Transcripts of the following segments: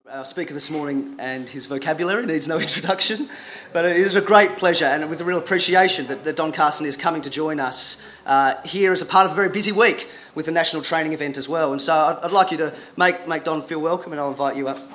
Our speaker this morning, and his vocabulary needs no introduction, but it is a great pleasure and with a real appreciation that Don Carson is coming to join us here as a part of a very busy week with the national training event as well. And so I'd like you to make Don feel welcome, and I'll invite you up.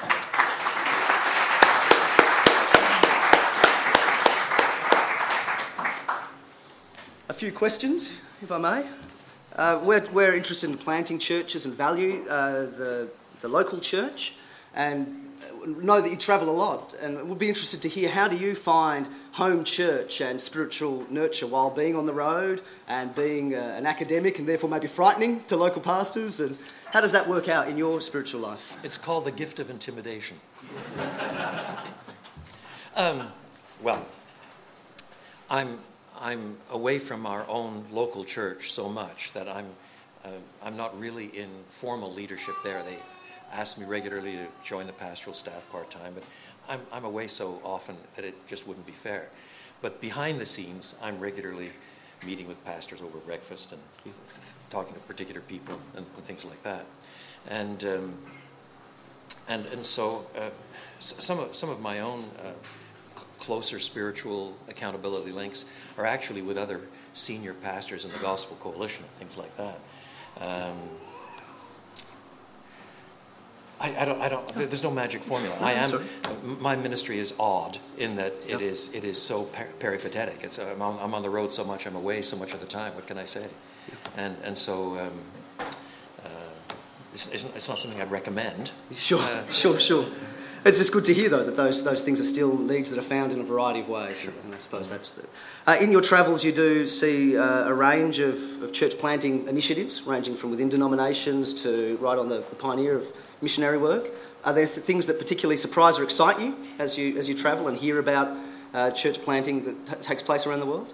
A few questions, if I may. We're interested in planting churches and value the local church, and know that you travel a lot, and we'll be interested to hear, how do you find home church and spiritual nurture while being on the road and being an academic and therefore maybe frightening to local pastors, and how does that work out in your spiritual life? It's called the gift of intimidation. Well, I'm away from our own local church so much that I'm not really in formal leadership there. They ask me regularly to join the pastoral staff part-time, but I'm away so often that it just wouldn't be fair. But behind the scenes, I'm regularly meeting with pastors over breakfast and talking to particular people and things like that. And so some of my own closer spiritual accountability links are actually with other senior pastors in the Gospel Coalition and things like that. There's no magic formula. My ministry is odd in that it is so peripatetic. I'm on the road so much, I'm away so much of the time. What can I say? And so it's not something I'd recommend. Sure. It's just good to hear, though, that those things are still needs that are found in a variety of ways. Sure. And I suppose that's in your travels, you do see a range of church planting initiatives, ranging from within denominations to right on the pioneer of missionary work. Are there things that particularly surprise or excite you as you travel and hear about church planting that takes place around the world?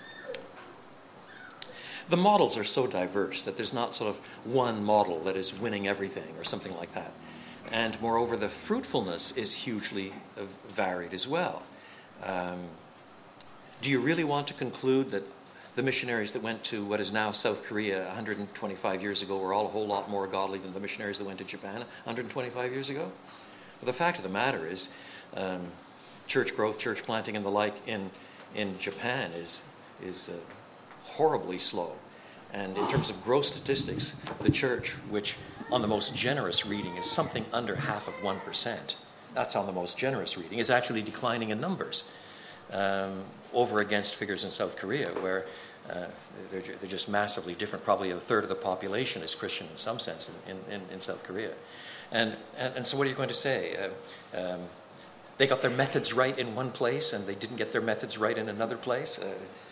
The models are so diverse that there's not sort of one model that is winning everything or something like that. And moreover, the fruitfulness is hugely varied as well. Do you really want to conclude that the missionaries that went to what is now South Korea 125 years ago were all a whole lot more godly than the missionaries that went to Japan 125 years ago? Well, the fact of the matter is church growth, church planting and the like in Japan is horribly slow. And in terms of growth statistics, the church, which on the most generous reading is something under 0.5%, that's on the most generous reading, is actually declining in numbers over against figures in South Korea, where they're just massively different. Probably a third of the population is Christian in some sense in South Korea. And so what are you going to say? They got their methods right in one place and they didn't get their methods right in another place?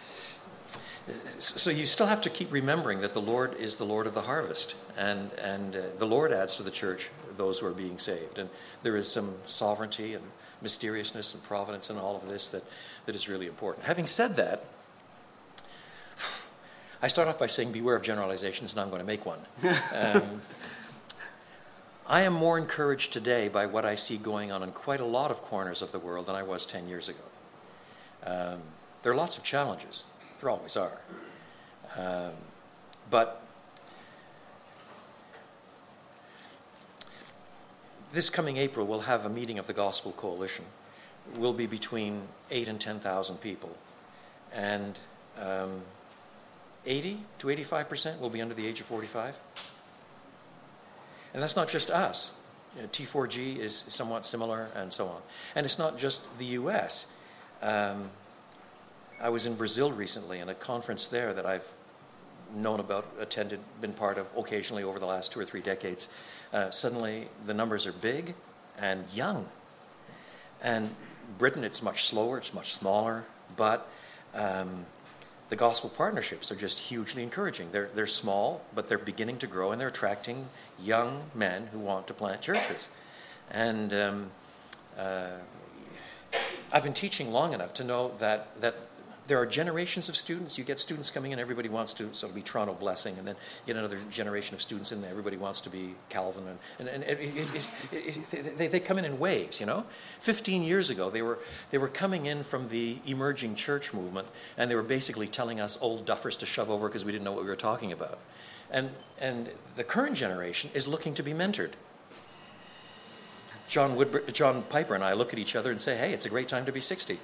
So you still have to keep remembering that the Lord is the Lord of the harvest, and the Lord adds to the church those who are being saved. And there is some sovereignty and mysteriousness and providence in all of this that is really important. Having said that, I start off by saying beware of generalizations, and I'm going to make one. I am more encouraged today by what I see going on in quite a lot of corners of the world than I was 10 years ago. There are lots of challenges. There always are. But this coming April, we'll have a meeting of the Gospel Coalition. We'll be between 8,000 and 10,000 people. And 80 to 85% will be under the age of 45. And that's not just us. T4G is somewhat similar, and so on. And it's not just the U.S. I was in Brazil recently in a conference there that I've known about, attended, been part of occasionally over the last 2 or 3 decades. Suddenly the numbers are big and young. And Britain, it's much slower, it's much smaller, but the gospel partnerships are just hugely encouraging. They're small, but they're beginning to grow, and they're attracting young men who want to plant churches. And I've been teaching long enough to know that there are generations of students. You get students coming in, everybody wants to sort of be Toronto Blessing, and then you get another generation of students in there, everybody wants to be Calvin, and they come in waves, 15 years ago, they were coming in from the emerging church movement, and they were basically telling us old duffers to shove over because we didn't know what we were talking about. And the current generation is looking to be mentored. John Piper and I look at each other and say, hey, it's a great time to be 60.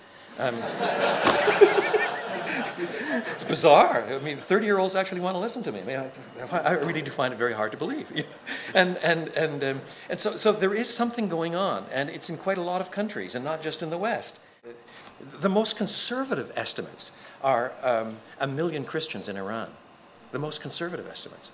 It's bizarre. I mean, 30-year-olds actually want to listen to me. I mean, I really do find it very hard to believe. And so there is something going on, and it's in quite a lot of countries, and not just in the West. The most conservative estimates are 1 million Christians in Iran. The most conservative estimates,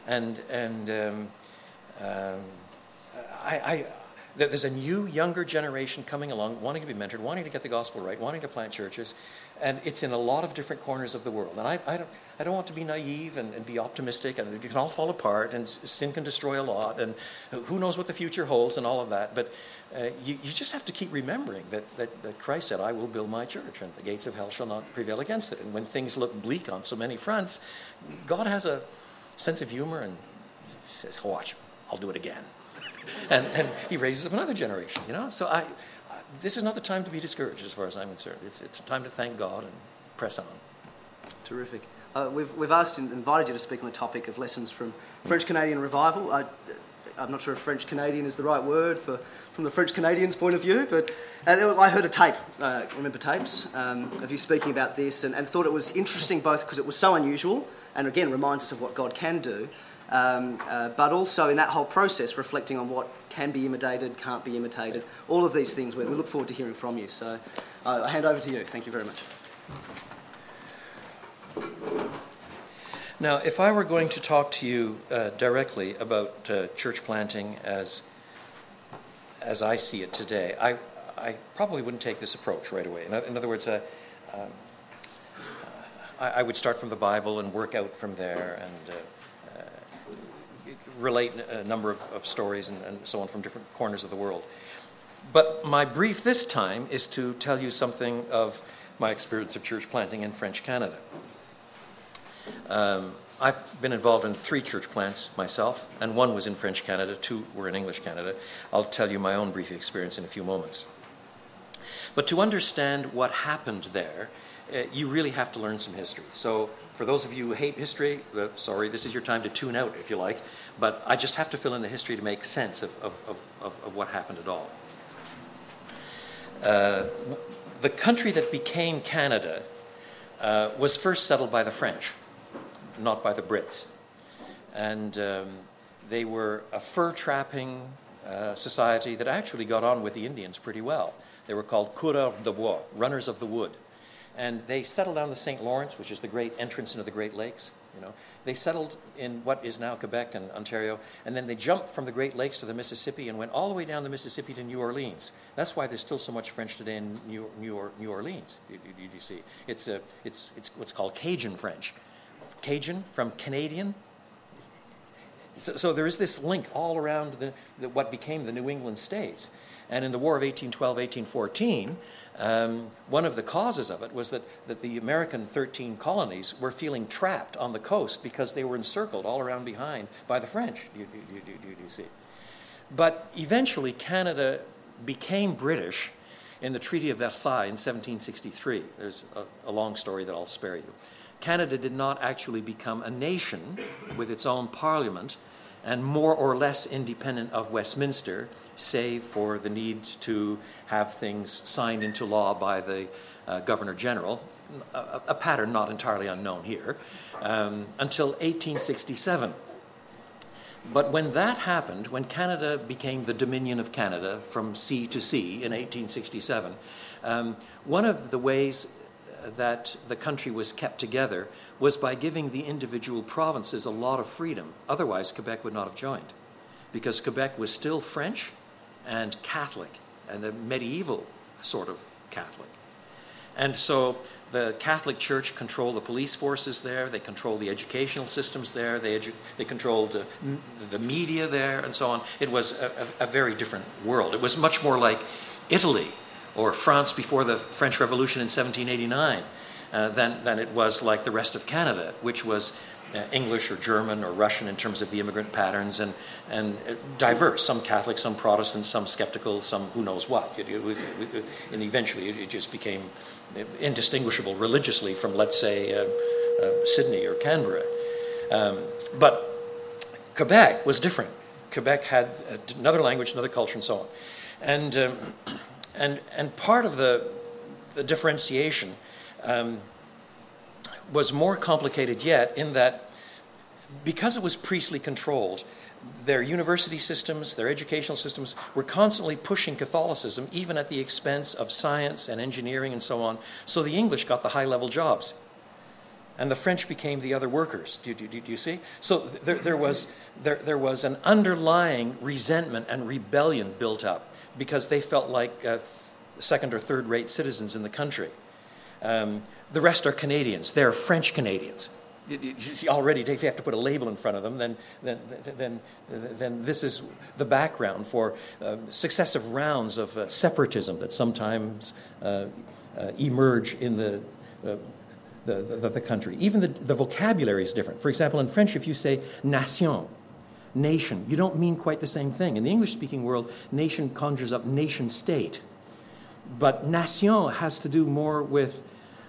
there's a new, younger generation coming along, wanting to be mentored, wanting to get the gospel right, wanting to plant churches, and it's in a lot of different corners of the world. And I don't want to be naive and be optimistic, and it can all fall apart, and sin can destroy a lot, and who knows what the future holds and all of that. But you just have to keep remembering that Christ said, I will build my church, and the gates of hell shall not prevail against it. And when things look bleak on so many fronts, God has a sense of humor and says, watch, I'll do it again. And he raises up another generation, So this is not the time to be discouraged, as far as I'm concerned. It's time to thank God and press on. Terrific. We've asked and invited you to speak on the topic of lessons from French Canadian revival. I'm not sure if French Canadian is the right word from the French Canadians' point of view, but I heard a tape, remember tapes, of you speaking about this, and thought it was interesting both because it was so unusual and again reminds us of what God can do. But also in that whole process, reflecting on what can be imitated, can't be imitated, all of these things. We look forward to hearing from you. So I hand over to you. Thank you very much. Now, if I were going to talk to you directly about church planting as I see it today, I probably wouldn't take this approach right away. In other words, I would start from the Bible and work out from there and relate a number of stories and so on from different corners of the world. But my brief this time is to tell you something of my experience of church planting in French Canada. I've been involved in 3 church plants myself, and 1 was in French Canada, 2 were in English Canada. I'll tell you my own brief experience in a few moments. But to understand what happened there, you really have to learn some history. So for those of you who hate history, sorry, this is your time to tune out if you like, but I just have to fill in the history to make sense of what happened at all. The country that became Canada was first settled by the French, not by the Brits. And they were a fur-trapping society that actually got on with the Indians pretty well. They were called coureurs de bois, runners of the wood. And they settled down the St. Lawrence, which is the great entrance into the Great Lakes. They settled in what is now Quebec and Ontario, and then they jumped from the Great Lakes to the Mississippi and went all the way down the Mississippi to New Orleans. That's why there's still so much French today in New Orleans. You see, it's what's called Cajun French. Cajun from Canadian. So there is this link all around what became the New England states. And in the War of 1812-1814, one of the causes of it was that the American 13 colonies were feeling trapped on the coast because they were encircled all around behind by the French, you see. But eventually Canada became British in the Treaty of Versailles in 1763. There's a long story that I'll spare you. Canada did not actually become a nation with its own parliament and more or less independent of Westminster, save for the need to have things signed into law by the Governor-General, a pattern not entirely unknown here, until 1867. But when that happened, when Canada became the Dominion of Canada from sea to sea in 1867, one of the ways that the country was kept together was by giving the individual provinces a lot of freedom. Otherwise, Quebec would not have joined, because Quebec was still French and Catholic, and a medieval sort of Catholic. And so the Catholic Church controlled the police forces there, they controlled the educational systems there, they controlled the media there, and so on. It was a very different world. It was much more like Italy or France before the French Revolution in 1789 than it was like the rest of Canada, which was English or German or Russian in terms of the immigrant patterns, and diverse, some Catholic, some Protestant, some skeptical, some who knows what. And eventually it just became indistinguishable religiously from, let's say, Sydney or Canberra. But Quebec was different. Quebec had another language, another culture, and so on. And part of the differentiation was more complicated yet, in that because it was priestly controlled, their university systems, their educational systems were constantly pushing Catholicism, even at the expense of science and engineering and so on. So the English got the high-level jobs, and the French became the other workers. Do you see? So there was an underlying resentment and rebellion built up because they felt like second or third-rate citizens in the country. The rest are Canadians. They're French Canadians. You see, already if you have to put a label in front of them, then this is the background for successive rounds of separatism that sometimes emerge in the country. Even the vocabulary is different. For example, in French, if you say nation, nation, you don't mean quite the same thing. In the English-speaking world, nation conjures up nation-state. But nation has to do more with...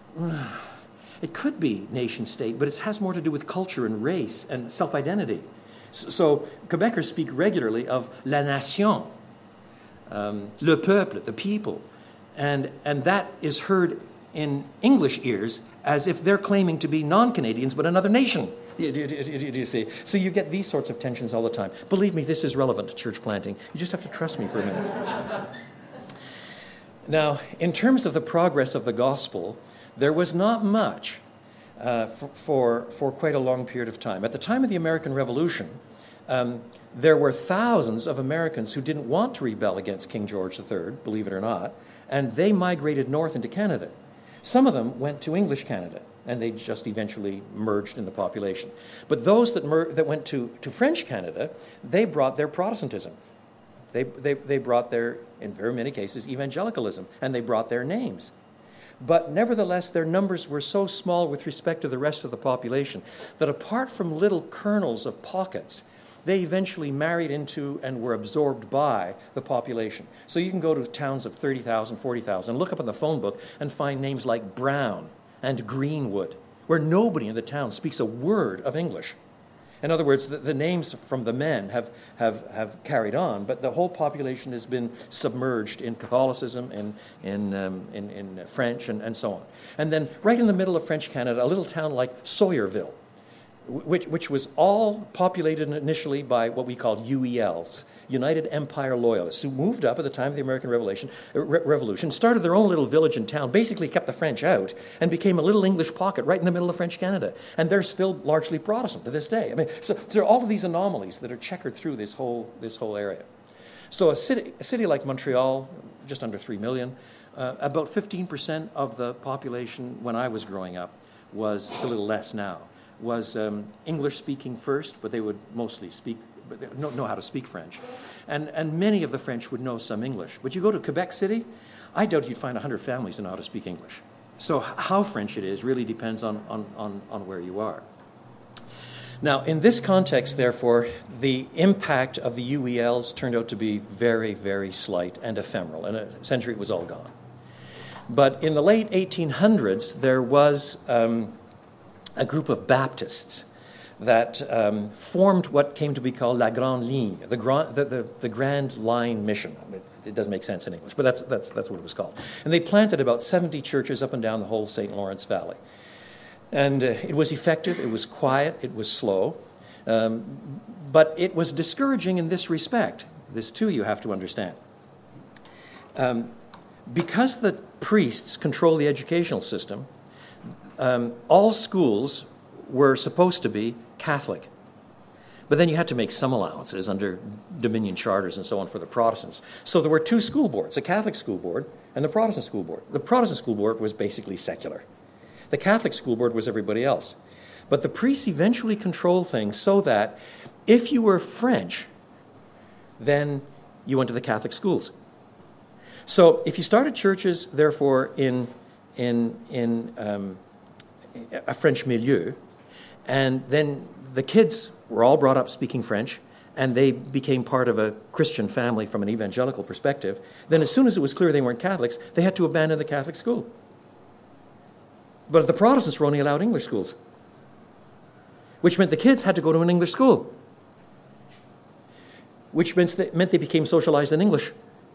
It could be nation-state, but it has more to do with culture and race and self-identity. So Quebecers speak regularly of la nation, le peuple, the people. And that is heard in English ears as if they're claiming to be non-Canadians but another nation. Do you see? So you get these sorts of tensions all the time. Believe me, this is relevant to church planting. You just have to trust me for a minute. Now, in terms of the progress of the gospel, there was not much for quite a long period of time. At the time of the American Revolution, there were thousands of Americans who didn't want to rebel against King George III, believe it or not, and they migrated north into Canada. Some of them went to English Canada, and they just eventually merged in the population. But those that went to French Canada, they brought their Protestantism. They brought their, in very many cases, evangelicalism, and they brought their names. But nevertheless, their numbers were so small with respect to the rest of the population that apart from little kernels of pockets, they eventually married into and were absorbed by the population. So you can go to towns of 30,000, 40,000, look up in the phone book and find names like Brown and Greenwood, where nobody in the town speaks a word of English. In other words, the names from the men have carried on, but the whole population has been submerged in Catholicism, in French, and so on. And then right in the middle of French Canada, a little town like Sawyerville, which was all populated initially by what we called UELs, United Empire Loyalists, who moved up at the time of the American Revolution, started their own little village and town, basically kept the French out, and became a little English pocket right in the middle of French Canada. And they're still largely Protestant to this day. I mean, so there are all of these anomalies that are checkered through this whole area. So a city like Montreal, just under 3 million, about 15% of the population when I was growing up was, it's a little less now, was English-speaking first, but they would mostly know how to speak French. And many of the French would know some English. But you go to Quebec City, I doubt you'd find 100 families that know how to speak English. So how French it is really depends on where you are. Now, in this context, therefore, the impact of the UELs turned out to be very, very slight and ephemeral. In a century, it was all gone. But in the late 1800s, there was a group of Baptists that formed what came to be called La Grande Ligne, the Grand Line Mission. It doesn't make sense in English, but that's what it was called. And they planted about 70 churches up and down the whole St. Lawrence Valley. And it was effective, it was quiet, it was slow, but it was discouraging in this respect. This, too, you have to understand. Because the priests control the educational system, all schools were supposed to be Catholic. But then you had to make some allowances under Dominion charters and so on for the Protestants. So there were two school boards, a Catholic school board and the Protestant school board. The Protestant school board was basically secular. The Catholic school board was everybody else. But the priests eventually controlled things so that if you were French, then you went to the Catholic schools. So if you started churches, therefore, in a French milieu, and then the kids were all brought up speaking French, and they became part of a Christian family from an evangelical perspective, then as soon as it was clear they weren't Catholics, they had to abandon the Catholic school. But the Protestants were only allowed English schools, which meant the kids had to go to an English school. which meant they became socialized in English.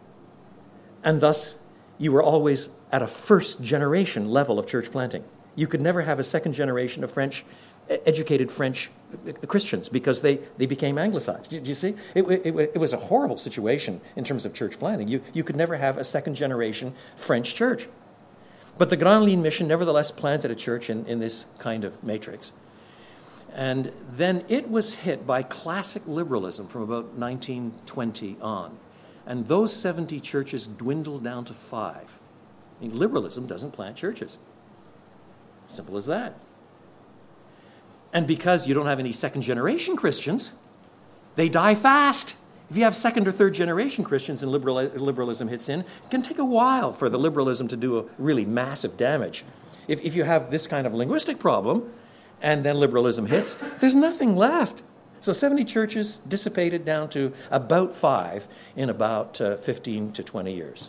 And thus, you were always at a first-generation level of church planting. You could never have a second generation of educated French Christians because they became anglicized. Do you see? It was a horrible situation in terms of church planting. You could never have a second generation French church. But the Grand Ligne Mission nevertheless planted a church in this kind of matrix. And then it was hit by classic liberalism from about 1920 on. And those 70 churches dwindled down to 5. I mean, liberalism doesn't plant churches. Simple as that. And because you don't have any second-generation Christians, they die fast. If you have second or third-generation Christians and liberalism hits in, it can take a while for the liberalism to do a really massive damage. If you have this kind of linguistic problem, and then liberalism hits, there's nothing left. So 70 churches dissipated down to about 5 in about 15 to 20 years.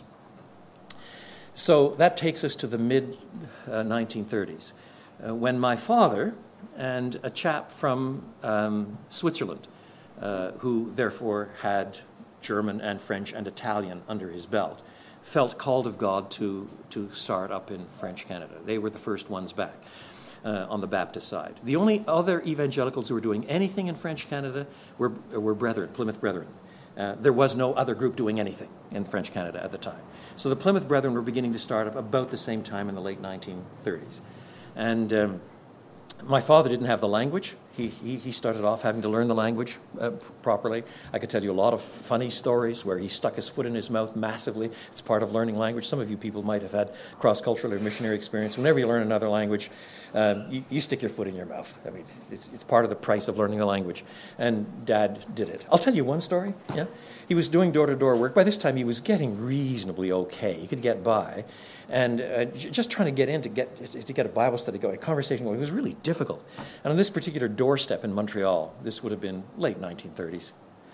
So that takes us to the mid-1930s, when my father and a chap from Switzerland, who therefore had German and French and Italian under his belt, felt called of God to start up in French Canada. They were the first ones back. On the Baptist side. The only other evangelicals who were doing anything in French Canada were Brethren, Plymouth Brethren. There was no other group doing anything in French Canada at the time. So the Plymouth Brethren were beginning to start up about the same time in the late 1930s. And my father didn't have the language. He started off having to learn the language properly. I could tell you a lot of funny stories where he stuck his foot in his mouth massively. It's part of learning language. Some of you people might have had cross-cultural or missionary experience. Whenever you learn another language, you stick your foot in your mouth. I mean, it's part of the price of learning the language. And Dad did it. I'll tell you one story. Yeah, he was doing door-to-door work. By this time, he was getting reasonably okay. He could get by. And just trying to get in to get a Bible study going, a conversation going, it was really difficult. And on this particular doorstep in Montreal, this would have been late 1930s,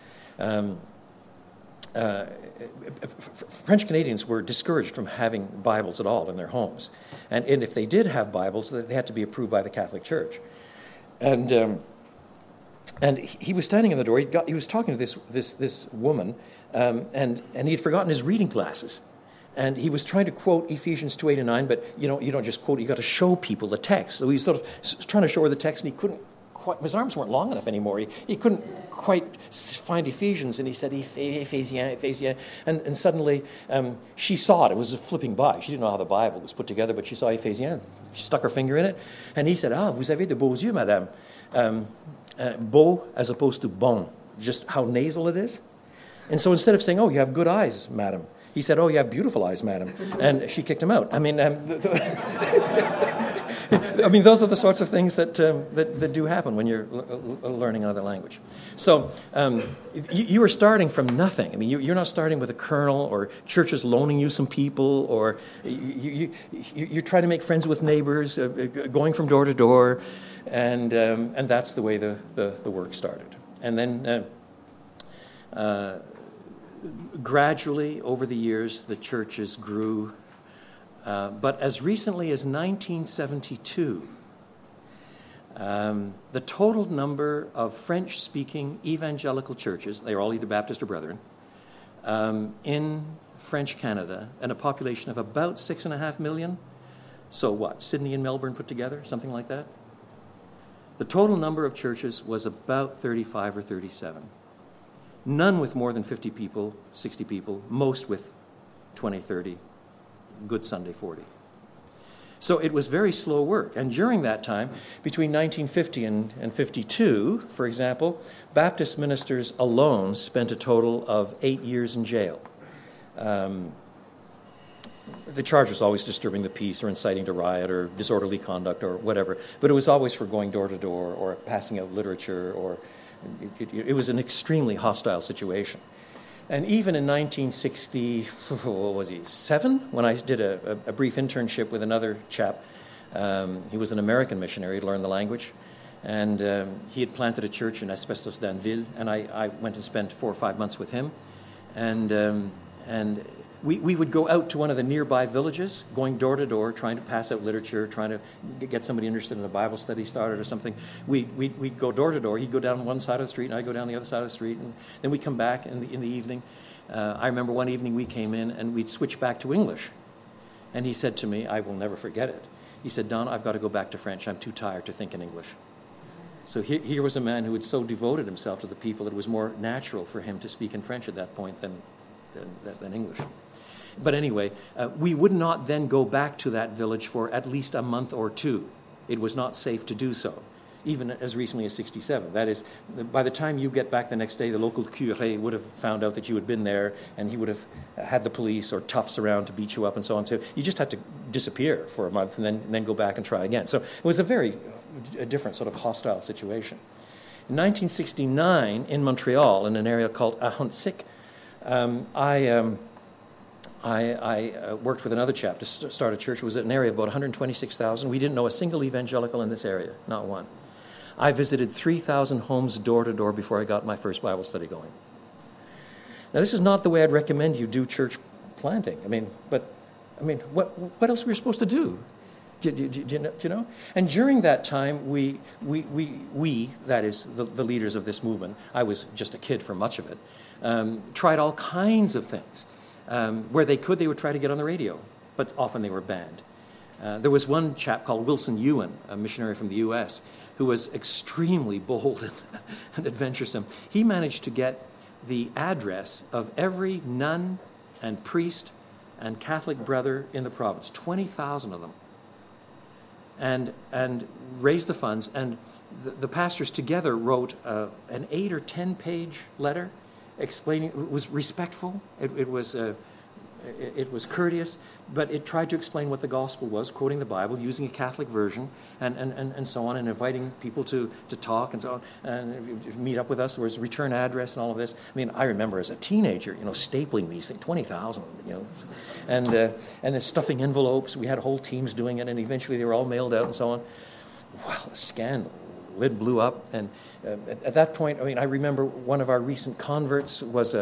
French Canadians were discouraged from having Bibles at all in their homes. And if they did have Bibles, they had to be approved by the Catholic Church. And he was standing in the door. He was talking to this woman, and he had forgotten his reading glasses. And he was trying to quote Ephesians 2:8 and 9, but you don't just quote, you got to show people the text. So he was sort of trying to show her the text, and he couldn't quite, his arms weren't long enough anymore. He couldn't quite find Ephesians, and he said, Ephesians. And suddenly she saw it. It was flipping by. She didn't know how the Bible was put together, but she saw Ephesians. She stuck her finger in it, and he said, vous avez de beaux yeux, madame. Beau as opposed to bon, just how nasal it is. And so instead of saying, you have good eyes, madam, he said, you have beautiful eyes, madam. And she kicked him out. I mean, those are the sorts of things that do happen when you're learning another language. So you are starting from nothing. I mean, you're not starting with a kernel or churches loaning you some people, or you're trying to make friends with neighbors, going from door to door, and that's the way the work started. And then gradually, over the years, the churches grew. But as recently as 1972, the total number of French-speaking evangelical churches, they are all either Baptist or Brethren, in French Canada, and a population of about 6.5 million. So what, Sydney and Melbourne put together, something like that? The total number of churches was about 35 or 37. None with more than 50 people, 60 people, most with 20, 30, good Sunday 40. So it was very slow work. And during that time, between 1950 and 52, for example, Baptist ministers alone spent a total of 8 years in jail. The charge was always disturbing the peace or inciting to riot or disorderly conduct or whatever, but it was always for going door to door or passing out literature, or it was an extremely hostile situation. And even in 1967, when I did a brief internship with another chap, he was an American missionary, he learned the language, and he had planted a church in Asbestos d'Anville, and I went and spent 4 or 5 months with him. And we would go out to one of the nearby villages, going door to door, trying to pass out literature, trying to get somebody interested in a Bible study started or something. We'd go door to door. He'd go down one side of the street, and I'd go down the other side of the street. And then we'd come back in the evening. I remember one evening we came in, and we'd switch back to English. And he said to me, I will never forget it. He said, Don, I've got to go back to French. I'm too tired to think in English. So here was a man who had so devoted himself to the people that it was more natural for him to speak in French at that point than English. But anyway, we would not then go back to that village for at least a month or two. It was not safe to do so, even as recently as 1967. That is, by the time you get back the next day, the local curé would have found out that you had been there, and he would have had the police or toughs around to beat you up and so on. So you just had to disappear for a month and then go back and try again. So it was a different sort of hostile situation. In 1969, in Montreal, in an area called Ahuntsic, I worked with another chap to start a church. It was an area of about 126,000. We didn't know a single evangelical in this area, not one. I visited 3,000 homes door to door before I got my first Bible study going. Now, this is not the way I'd recommend you do church planting. What else were we supposed to do? Do you know? And during that time, we that is, the leaders of this movement, I was just a kid for much of it, tried all kinds of things. Where they could, they would try to get on the radio, but often they were banned. There was one chap called Wilson Ewan, a missionary from the U.S., who was extremely bold and adventuresome. He managed to get the address of every nun and priest and Catholic brother in the province, 20,000 of them, and raised the funds. And the pastors together wrote an 8 or 10 page letter explaining. It was respectful. It was courteous, but it tried to explain what the gospel was, quoting the Bible, using a Catholic version, and so on, and inviting people to talk and so on, and meet up with us. There was return address and all of this. I mean, I remember as a teenager, stapling these things, 20,000, and then stuffing envelopes. We had whole teams doing it, and eventually they were all mailed out and so on. Well, a scandal. Lid blew up, and at that point, I remember one of our recent converts was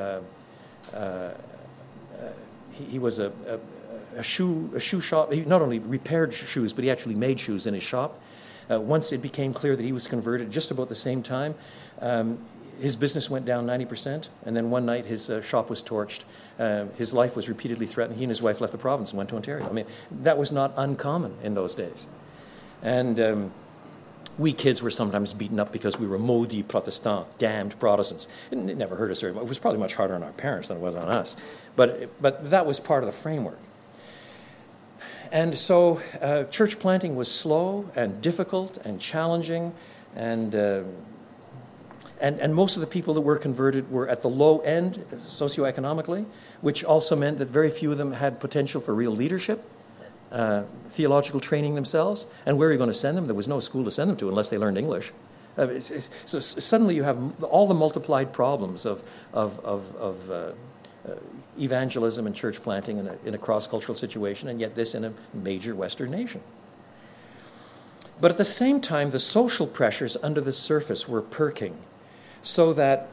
he was a shoe shop. He not only repaired shoes, but he actually made shoes in his shop. Once it became clear that he was converted, just about the same time, his business went down 90%, and then one night his shop was torched. His life was repeatedly threatened. He and his wife left the province and went to Ontario. That was not uncommon in those days. And we kids were sometimes beaten up because we were maudits protestants, damned Protestants. It never hurt us very much. It was probably much harder on our parents than it was on us. But that was part of the framework. And so church planting was slow and difficult and challenging, and most of the people that were converted were at the low end socioeconomically, which also meant that very few of them had potential for real leadership. Theological training themselves, and where are you going to send them? There was no school to send them to unless they learned English. So suddenly you have all the multiplied problems of evangelism and church planting in a cross-cultural situation, and yet this in a major Western nation. But at the same time, the social pressures under the surface were perking, so that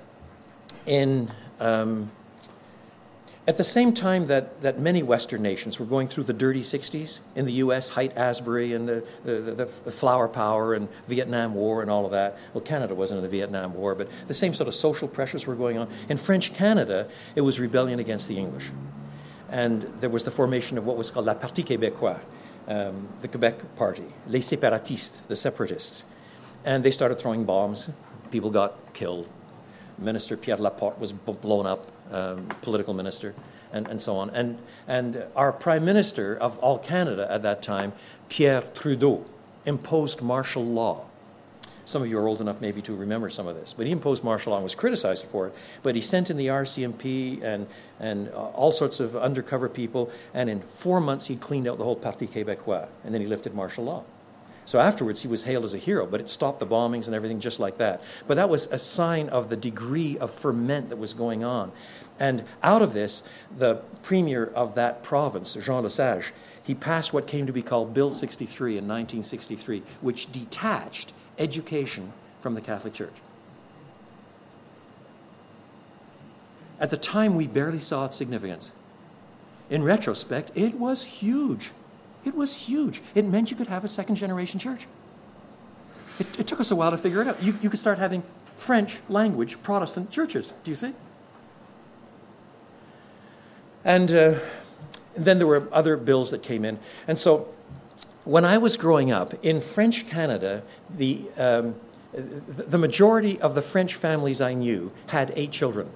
at the same time that many Western nations were going through the dirty 60s, in the U.S., Haight-Ashbury and the flower power and Vietnam War and all of that. Well, Canada wasn't in the Vietnam War, but the same sort of social pressures were going on. In French Canada, it was rebellion against the English. And there was the formation of what was called La Parti Québécois, the Quebec Party, Les Séparatistes, the separatists. And they started throwing bombs. People got killed. Minister Pierre Laporte was blown up. Political minister, and so on. And our Prime Minister of all Canada at that time, Pierre Trudeau, imposed martial law. Some of you are old enough maybe to remember some of this, but he imposed martial law and was criticized for it. But he sent in the RCMP and all sorts of undercover people, and in 4 months he cleaned out the whole Parti Québécois, and then he lifted martial law. So afterwards, he was hailed as a hero, but it stopped the bombings and everything just like that. But that was a sign of the degree of ferment that was going on. And out of this, the premier of that province, Jean Lesage, he passed what came to be called Bill 63 in 1963, which detached education from the Catholic Church. At the time, we barely saw its significance. in retrospect, it was huge. It was huge. It meant you could have a second-generation church. It took us a while to figure it out. You could start having French language Protestant churches. Do you see? And then there were other bills that came in. And so when I was growing up in French Canada, the majority of the French families I knew had 8 children.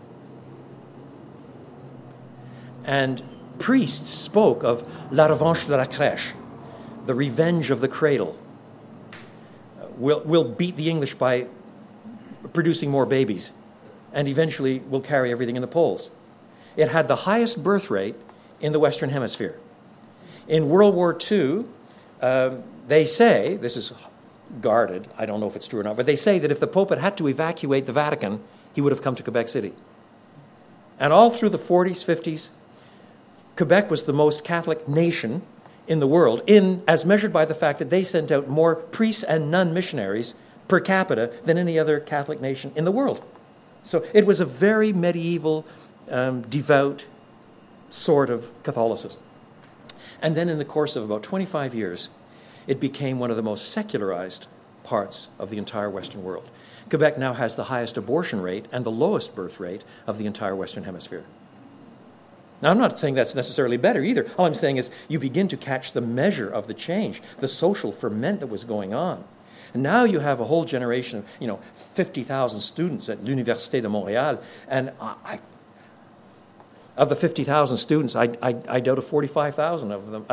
And priests spoke of la revanche de la crèche, the revenge of the cradle. We'll beat the English by producing more babies, and eventually we'll carry everything in the polls. It had the highest birth rate in the Western Hemisphere. In World War II, they say, this is guarded, I don't know if it's true or not, but they say that if the Pope had to evacuate the Vatican, he would have come to Quebec City. And all through the 40s, 50s, Quebec was the most Catholic nation in the world, as measured by the fact that they sent out more priests and nun missionaries per capita than any other Catholic nation in the world. So it was a very medieval, devout sort of Catholicism. And then in the course of about 25 years, it became one of the most secularized parts of the entire Western world. Quebec now has the highest abortion rate and the lowest birth rate of the entire Western Hemisphere. Now, I'm not saying that's necessarily better either. All I'm saying is you begin to catch the measure of the change, the social ferment that was going on. And now you have a whole generation of, 50,000 students at l'Université de Montréal, and of the 50,000 students, I doubt if 45,000 of them.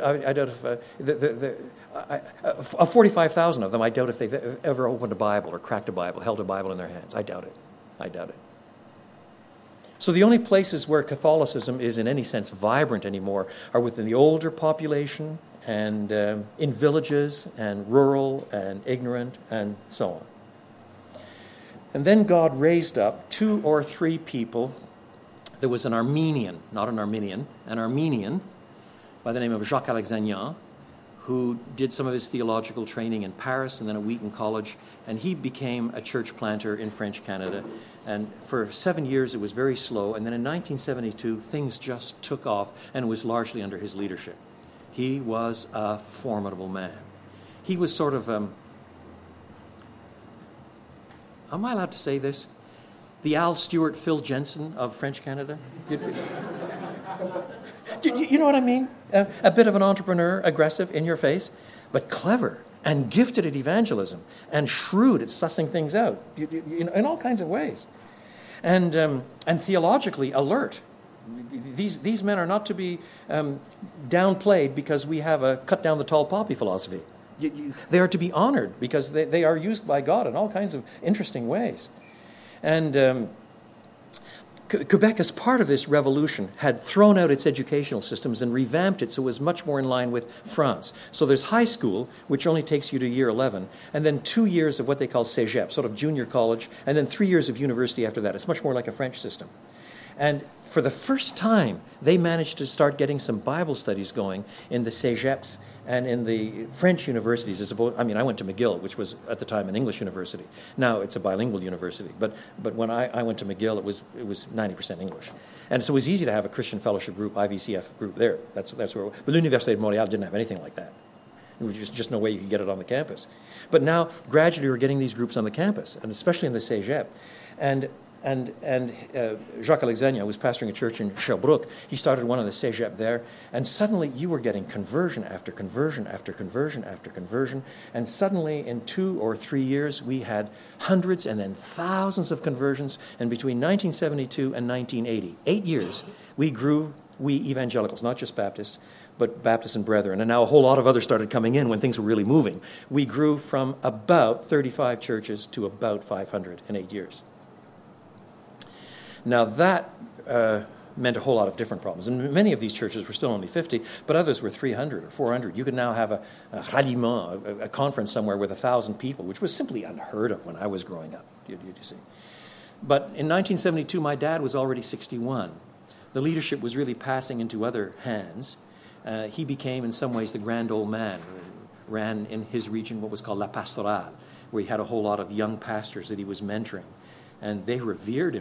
Of 45,000 of them, I doubt if they've ever opened a Bible or cracked a Bible, held a Bible in their hands. I doubt it. So the only places where Catholicism is in any sense vibrant anymore are within the older population and in villages and rural and ignorant and so on. And then God raised up 2 or 3 people. There was an Armenian, not an Arminian, an Armenian by the name of Jacques Alexanian, who did some of his theological training in Paris and then at Wheaton College, and he became a church planter in French Canada. And for 7 years it was very slow, and then in 1972 things just took off, and it was largely under his leadership. He was a formidable man. He was sort of, am I allowed to say this? The Al Stewart, Phil Jensen of French Canada? You know what I mean? A bit of an entrepreneur, aggressive, in your face, but clever and gifted at evangelism and shrewd at sussing things out in all kinds of ways. And theologically alert. These men are not to be downplayed because we have a cut down the tall poppy philosophy. They are to be honored because they are used by God in all kinds of interesting ways. And Quebec, as part of this revolution, had thrown out its educational systems and revamped it so it was much more in line with France. So there's high school, which only takes you to year 11, and then 2 years of what they call cégep, sort of junior college, and then 3 years of university after that. It's much more like a French system. And for the first time, they managed to start getting some Bible studies going in the cégeps and in the French universities. I went to McGill, which was at the time an English university. Now it's a bilingual university. But when I went to McGill, it was 90% English. And so it was easy to have a Christian fellowship group, IVCF group there. That's where. But l'Université de Montréal didn't have anything like that. There was just no way you could get it on the campus. But now, gradually, we're getting these groups on the campus, and especially in the cégep. And Jacques Alexanian was pastoring a church in Sherbrooke. He started one of the cégep there, and suddenly you were getting conversion after conversion after conversion after conversion, and suddenly in 2 or 3 years we had hundreds and then thousands of conversions, and between 1972 and 1980, 8 years, we grew, we evangelicals, not just Baptists, but Baptists and Brethren, and now a whole lot of others started coming in when things were really moving. We grew from about 35 churches to about 500 in 8 years. Now that meant a whole lot of different problems. And many of these churches were still only 50, but others were 300 or 400. You could now have a ralliement, a conference somewhere with 1,000 people, which was simply unheard of when I was growing up, you see. But in 1972, my dad was already 61. The leadership was really passing into other hands. He became, in some ways, the grand old man. Ran in his region what was called La Pastorale, where he had a whole lot of young pastors that he was mentoring. And they revered him.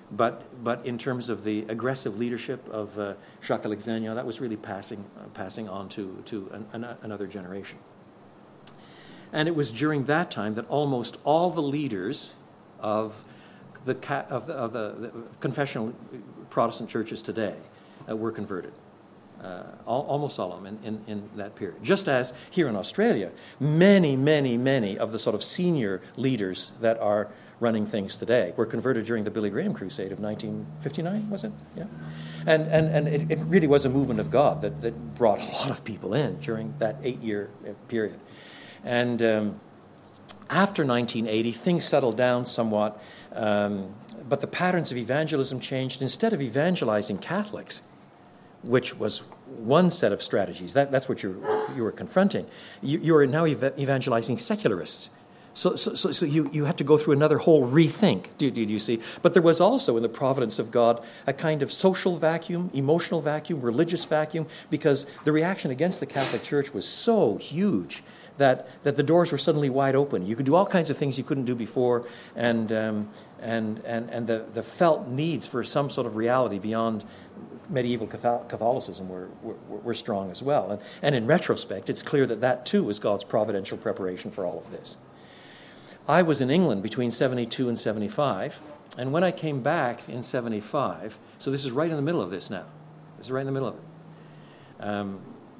But in terms of the aggressive leadership of Jacques Alexandria, that was really passing on to another generation. And it was during that time that almost all the leaders of the confessional Protestant churches today were converted. Almost all of them in that period. Just as here in Australia, many of the sort of senior leaders that are running things today were converted during the Billy Graham Crusade of 1959, was it? Yeah. And it really was a movement of God that brought a lot of people in during that 8-year period. And after 1980, things settled down somewhat, but the patterns of evangelism changed. Instead of evangelizing Catholics, which was one set of strategies, that's what you were confronting, you are now evangelizing secularists. So you had to go through another whole rethink, do you see? But there was also, in the providence of God, a kind of social vacuum, emotional vacuum, religious vacuum, because the reaction against the Catholic Church was so huge that the doors were suddenly wide open. You could do all kinds of things you couldn't do before, and the felt needs for some sort of reality beyond medieval Catholicism were strong as well. And in retrospect, it's clear that too was God's providential preparation for all of this. I was in England between 72 and 75, and when I came back in 75, so this is right in the middle of this now. This is right in the middle of it.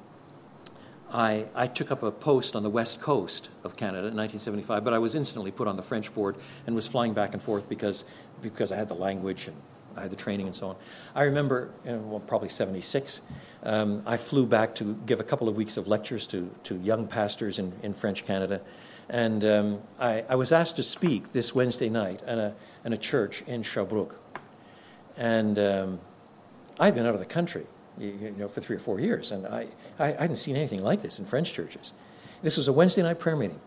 I took up a post on the west coast of Canada in 1975, but I was instantly put on the French board and was flying back and forth because I had the language and I had the training and so on. I remember, probably 76, I flew back to give a couple of weeks of lectures to young pastors in French Canada. And I was asked to speak this Wednesday night in a church in Sherbrooke. And I'd been out of the country for 3 or 4 years, and I hadn't seen anything like this in French churches. This was a Wednesday night prayer meeting.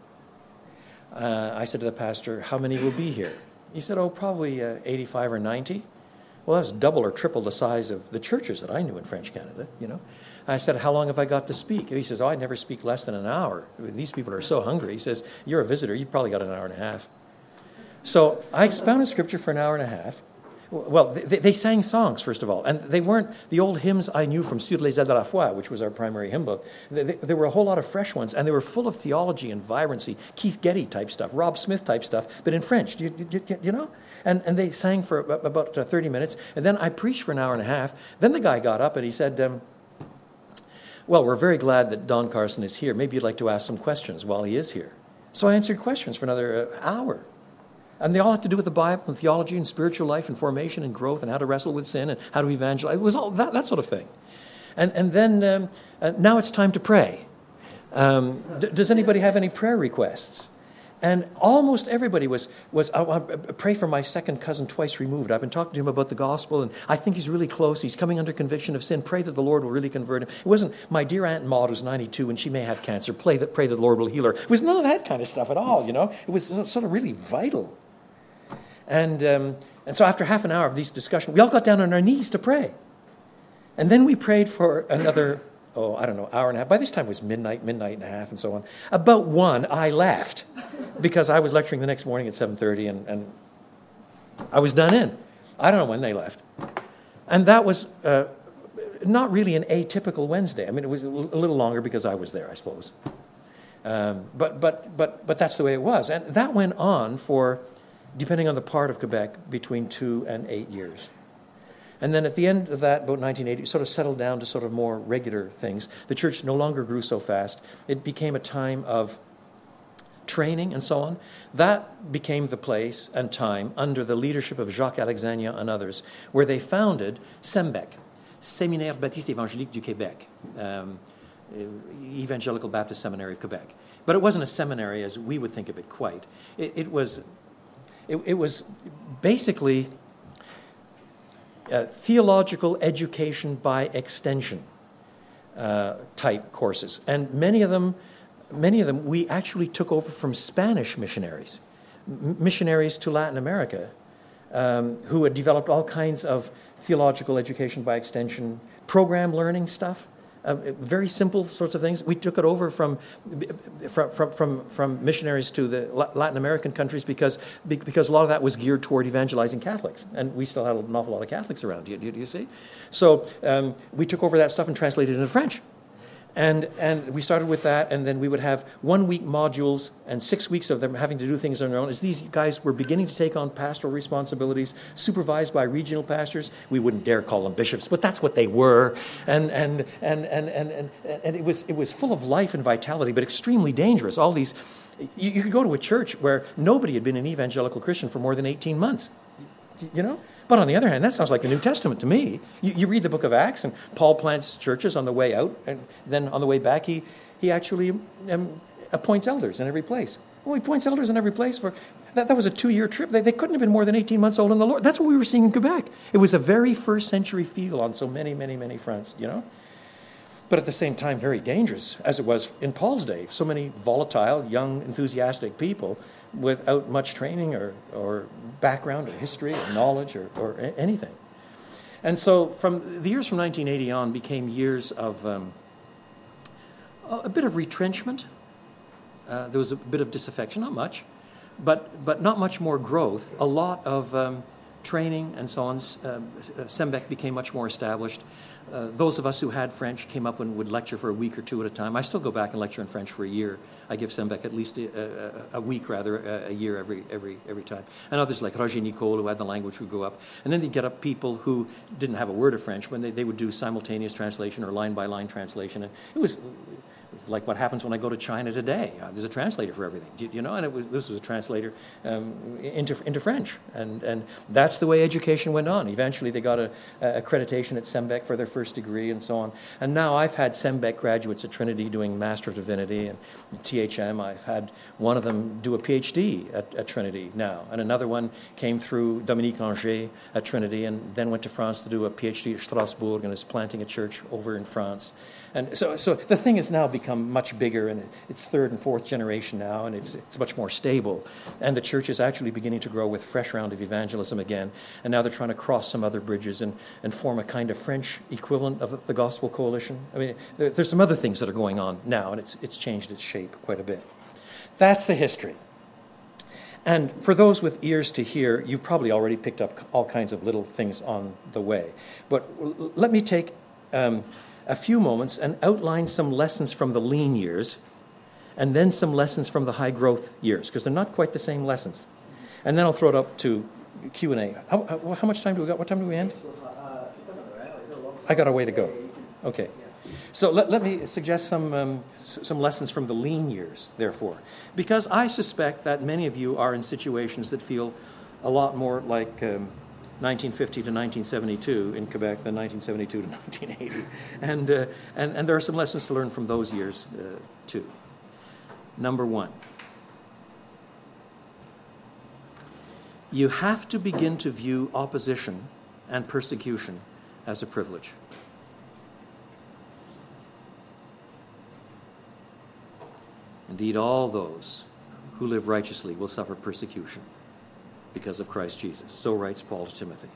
I said to the pastor, "How many will be here?" He said, probably 85 or 90. Well, that's double or triple the size of the churches that I knew in French Canada, I said, "How long have I got to speak?" He says, "I never speak less than an hour. These people are so hungry." He says, "You're a visitor. You've probably got an hour and a half." So I expounded Scripture for an hour and a half. Well, they sang songs, first of all, and they weren't the old hymns I knew from Sur les ailes de la foi, which was our primary hymn book. There were a whole lot of fresh ones, and they were full of theology and vibrancy, Keith Getty type stuff, Rob Smith type stuff, but in French, you know? And they sang for about 30 minutes, and then I preached for an hour and a half. Then the guy got up and he said, "Well, we're very glad that Don Carson is here. Maybe you'd like to ask some questions while he is here." So I answered questions for another hour. And they all had to do with the Bible and theology and spiritual life and formation and growth and how to wrestle with sin and how to evangelize. It was all that sort of thing. And then now it's time to pray. Does anybody have any prayer requests? And almost everybody was I pray for my second cousin twice removed. I've been talking to him about the gospel, and I think he's really close. He's coming under conviction of sin. Pray that the Lord will really convert him. It wasn't my dear Aunt Maud, who's 92, and she may have cancer. Pray that the Lord will heal her. It was none of that kind of stuff at all, It was sort of really vital. And so after half an hour of these discussions, we all got down on our knees to pray. And then we prayed for another, hour and a half. By this time it was midnight and a half, and so on. About 1, I left because I was lecturing the next morning at 7:30, and I was done in. I don't know when they left. And that was not really an atypical Wednesday. I mean, it was a little longer because I was there, I suppose. But that's the way it was. And that went on for, depending on the part of Quebec, between 2 and 8 years. And then at the end of that, about 1980, it sort of settled down to sort of more regular things. The church no longer grew so fast. It became a time of training and so on. That became the place and time under the leadership of Jacques Alexandria and others, where they founded SEMBEC, Séminaire Baptiste Évangélique du Québec, Evangelical Baptist Seminary of Quebec. But it wasn't a seminary as we would think of it quite. It was basically theological education by extension type courses, and many of them we actually took over from Spanish missionaries to Latin America, who had developed all kinds of theological education by extension, program learning stuff, Very simple sorts of things. We took it over from missionaries to the Latin American countries because a lot of that was geared toward evangelizing Catholics, and we still had an awful lot of Catholics around. Do you see? So we took over that stuff and translated it into French. And we started with that, and then we would have 1 week modules and 6 weeks of them having to do things on their own. As these guys were beginning to take on pastoral responsibilities, supervised by regional pastors, we wouldn't dare call them bishops, but that's what they were. And it was full of life and vitality, but extremely dangerous. All these, you could go to a church where nobody had been an evangelical Christian for more than 18 months. You know? But on the other hand, that sounds like the New Testament to me. You read the book of Acts, and Paul plants churches on the way out, and then on the way back, he actually appoints elders in every place. Well, he appoints elders in every place for that was a 2-year trip. They couldn't have been more than 18 months old in the Lord. That's what we were seeing in Quebec. It was a very first century feel on so many, many, many fronts, you know. But at the same time, very dangerous, as it was in Paul's day. So many volatile, young, enthusiastic people without much training or background or history or knowledge or anything. And so from the years from 1980 on became years of a bit of retrenchment. There was a bit of disaffection, not much, but not much more growth. A lot of training and so on. SEMBEC became much more established. Those of us who had French came up and would lecture for a week or two at a time. I still go back and lecture in French for a year. I give SEMBEC at least a week, rather, a year every time. And others like Roger Nicole, who had the language, who grew up. And then they'd get up people who didn't have a word of French when they would do simultaneous translation or line-by-line translation. And it was like what happens when I go to China today. There's a translator for everything, you know, and this was a translator into French. And that's the way education went on. Eventually they got a accreditation at SEMBEC for their first degree and so on. And now I've had SEMBEC graduates at Trinity doing Master of Divinity and THM. I've had one of them do a PhD at Trinity now. And another one came through Dominique Anger at Trinity and then went to France to do a PhD at Strasbourg and is planting a church over in France. And so the thing has now become much bigger, and it's third and fourth generation now, and it's much more stable. And the church is actually beginning to grow with fresh round of evangelism again. And now they're trying to cross some other bridges and form a kind of French equivalent of the Gospel Coalition. I mean, there's some other things that are going on now, and it's changed its shape quite a bit. That's the history. And for those with ears to hear, you've probably already picked up all kinds of little things on the way. But let me take a few moments and outline some lessons from the lean years and then some lessons from the high growth years, because they're not quite the same lessons. And then I'll throw it up to Q&A. How much time do we got? What time do we end? I got a way to go. Okay. So let me suggest some lessons from the lean years, therefore, because I suspect that many of you are in situations that feel a lot more like 1950 to 1972 in Quebec than 1972 to 1980. And there are some lessons to learn from those years, too. Number one, you have to begin to view opposition and persecution as a privilege. Indeed, all those who live righteously will suffer persecution because of Christ Jesus. So writes Paul to Timothy.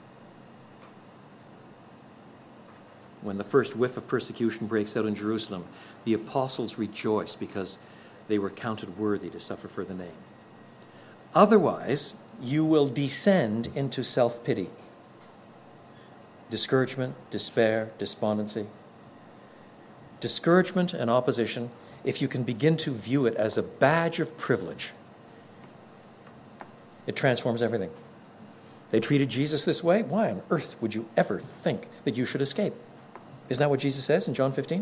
When the first whiff of persecution breaks out in Jerusalem, the apostles rejoice because they were counted worthy to suffer for the name. Otherwise, you will descend into self-pity, discouragement, despair, despondency. Discouragement and opposition, if you can begin to view it as a badge of privilege, it transforms everything. They treated Jesus this way. Why on earth would you ever think that you should escape? Isn't that what Jesus says in John 15?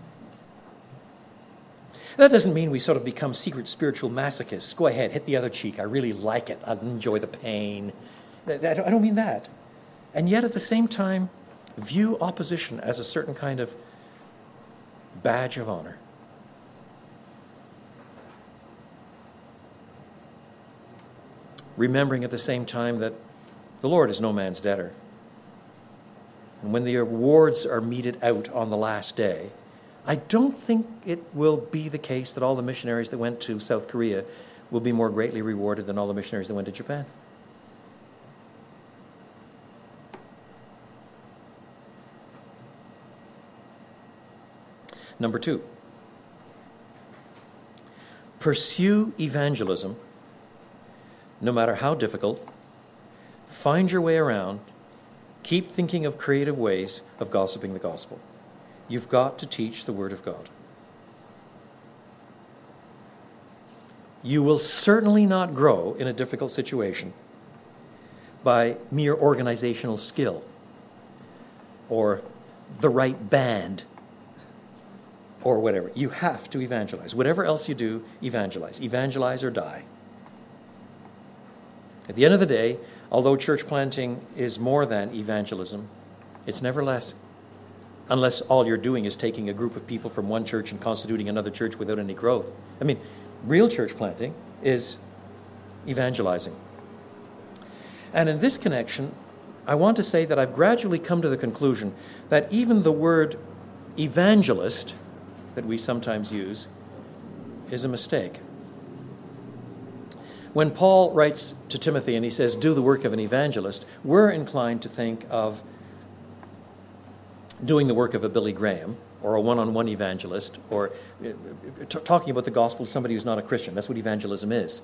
That doesn't mean we sort of become secret spiritual masochists. Go ahead, hit the other cheek. I really like it. I enjoy the pain. I don't mean that. And yet at the same time, view opposition as a certain kind of badge of honor. Remembering at the same time that the Lord is no man's debtor. And when the rewards are meted out on the last day, I don't think it will be the case that all the missionaries that went to South Korea will be more greatly rewarded than all the missionaries that went to Japan. Number 2, pursue evangelism no matter how difficult. Find your way around. Keep thinking of creative ways of gossiping the gospel. You've got to teach the Word of God. You will certainly not grow in a difficult situation by mere organizational skill or the right band or whatever. You have to evangelize. Whatever else you do, evangelize. Evangelize or die. At the end of the day, although church planting is more than evangelism, it's never less. Unless all you're doing is taking a group of people from one church and constituting another church without any growth. I mean, real church planting is evangelizing. And in this connection, I want to say that I've gradually come to the conclusion that even the word evangelist that we sometimes use is a mistake. When Paul writes to Timothy and he says, do the work of an evangelist, we're inclined to think of doing the work of a Billy Graham or a one-on-one evangelist or talking about the gospel to somebody who's not a Christian. That's what evangelism is.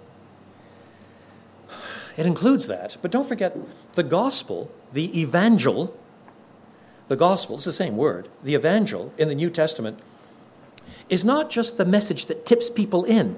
It includes that, but don't forget the gospel, the evangel, the gospel, it's the same word, the evangel in the New Testament is not just the message that tips people in.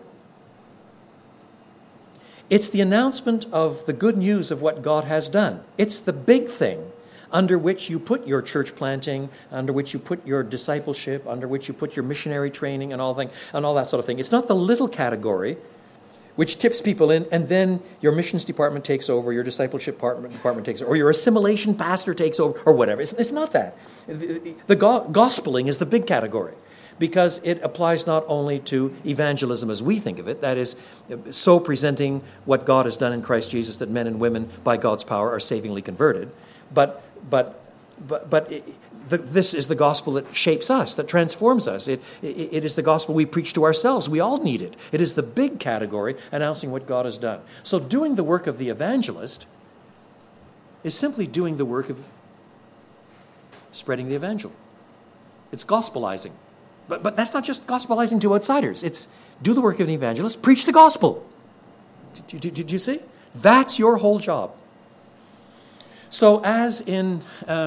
It's the announcement of the good news of what God has done. It's the big thing under which you put your church planting, under which you put your discipleship, under which you put your missionary training and all that sort of thing. It's not the little category which tips people in, and then your missions department takes over, your discipleship department takes over, or your assimilation pastor takes over, or whatever. It's not that. The gospeling is the big category, because it applies not only to evangelism as we think of it, that is, so presenting what God has done in Christ Jesus that men and women, by God's power, are savingly converted, but this is the gospel that shapes us, that transforms us. It is the gospel we preach to ourselves. We all need it. It is the big category announcing what God has done. So doing the work of the evangelist is simply doing the work of spreading the evangel. It's gospelizing. But that's not just gospelizing to outsiders. It's do the work of an evangelist, preach the gospel. Did you see? That's your whole job. So as in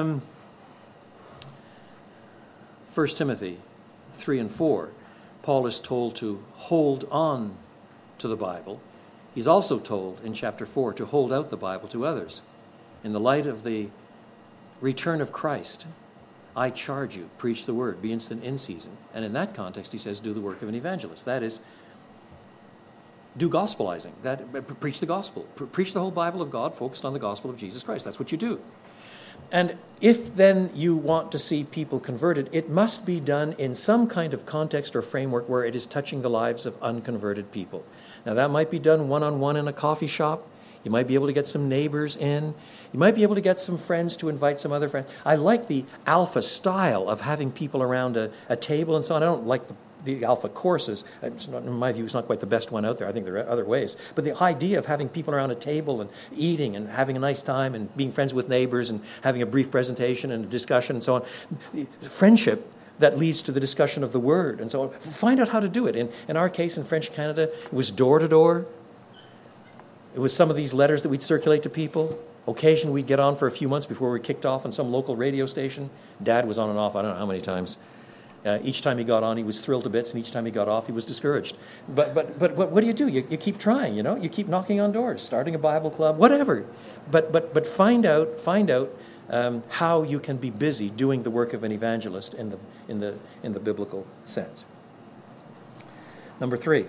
1 Timothy 3 and 4, Paul is told to hold on to the Bible. He's also told in chapter 4 to hold out the Bible to others. In the light of the return of Christ, I charge you, preach the word, be instant in season. And in that context, he says, do the work of an evangelist. That is, do gospelizing. Preach the gospel. Preach the whole Bible of God focused on the gospel of Jesus Christ. That's what you do. And if then you want to see people converted, it must be done in some kind of context or framework where it is touching the lives of unconverted people. Now, that might be done one-on-one in a coffee shop. You might be able to get some neighbors in. You might be able to get some friends to invite some other friends. I like the alpha style of having people around a table and so on. I don't like the alpha courses. In my view, it's not quite the best one out there. I think there are other ways. But the idea of having people around a table and eating and having a nice time and being friends with neighbors and having a brief presentation and a discussion and so on. Friendship that leads to the discussion of the word and so on. Find out how to do it. In our case, in French Canada, it was door-to-door. It was some of these letters that we'd circulate to people. Occasionally, we'd get on for a few months before we were kicked off on some local radio station. Dad was on and off, I don't know how many times. Each time he got on, he was thrilled to bits, and each time he got off, he was discouraged. But what do? You keep trying, you know? You keep knocking on doors, starting a Bible club, whatever. But find out how you can be busy doing the work of an evangelist in the biblical sense. Number 3.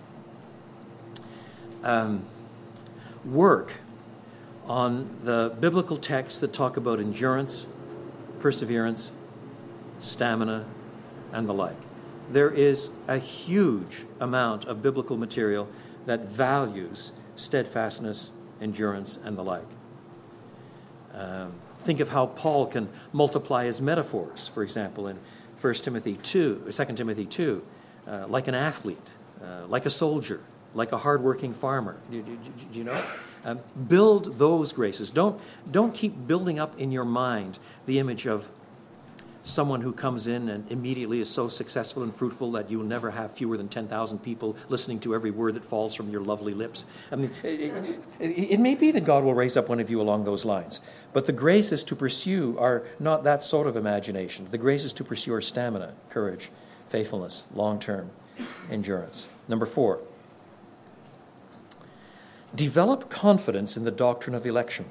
Work on the biblical texts that talk about endurance, perseverance, stamina, and the like. There is a huge amount of biblical material that values steadfastness, endurance, and the like. Think of how Paul can multiply his metaphors, for example, in 2 Timothy 2, like an athlete, like a soldier, like a hardworking farmer. Do you know? Build those graces. Don't keep building up in your mind the image of someone who comes in and immediately is so successful and fruitful that you'll never have fewer than 10,000 people listening to every word that falls from your lovely lips. I mean, it may be that God will raise up one of you along those lines, but the graces to pursue are not that sort of imagination. The graces to pursue are stamina, courage, faithfulness, long-term endurance. Number 4, develop confidence in the doctrine of election.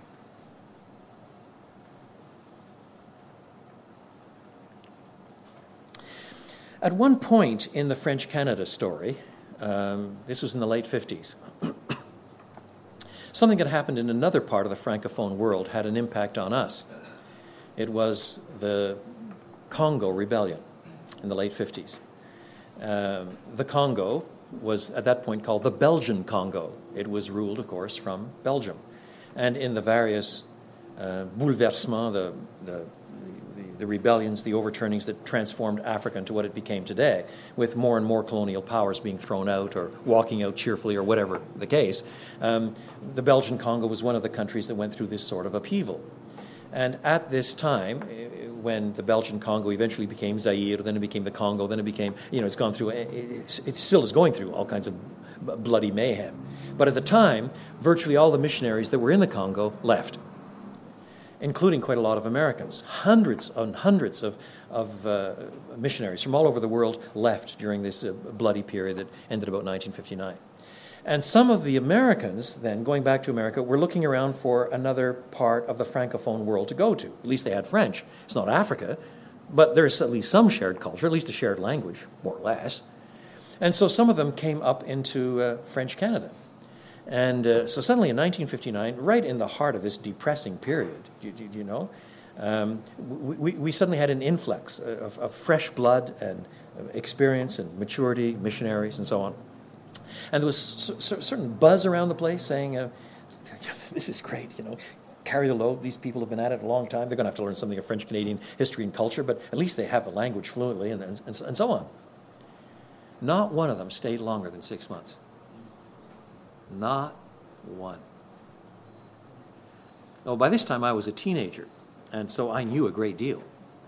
At one point in the French Canada story, this was in the late 50s, something that happened in another part of the Francophone world had an impact on us. It was the Congo rebellion in the late 50s. The Congo was at that point called the Belgian Congo. It was ruled, of course, from Belgium. And in the various bouleversements, the rebellions, the overturnings that transformed Africa into what it became today, with more and more colonial powers being thrown out or walking out cheerfully or whatever the case, the Belgian Congo was one of the countries that went through this sort of upheaval. And at this time, when the Belgian Congo eventually became Zaire, then it became the Congo, then it became, it's gone through, it still is going through all kinds of bloody mayhem. But at the time, virtually all the missionaries that were in the Congo left, including quite a lot of Americans. Hundreds and hundreds of missionaries from all over the world left during this bloody period that ended about 1959. And some of the Americans, then, going back to America, were looking around for another part of the Francophone world to go to. At least they had French. It's not Africa, but there's at least some shared culture, at least a shared language, more or less. And so some of them came up into French Canada. And so suddenly in 1959, right in the heart of this depressing period, we suddenly had an influx of fresh blood and experience and maturity, missionaries and so on. And there was a certain buzz around the place saying, this is great, carry the load. These people have been at it a long time. They're going to have to learn something of French-Canadian history and culture, but at least they have the language fluently and so on. Not one of them stayed longer than 6 months. Not one. Oh, by this time I was a teenager, and so I knew a great deal.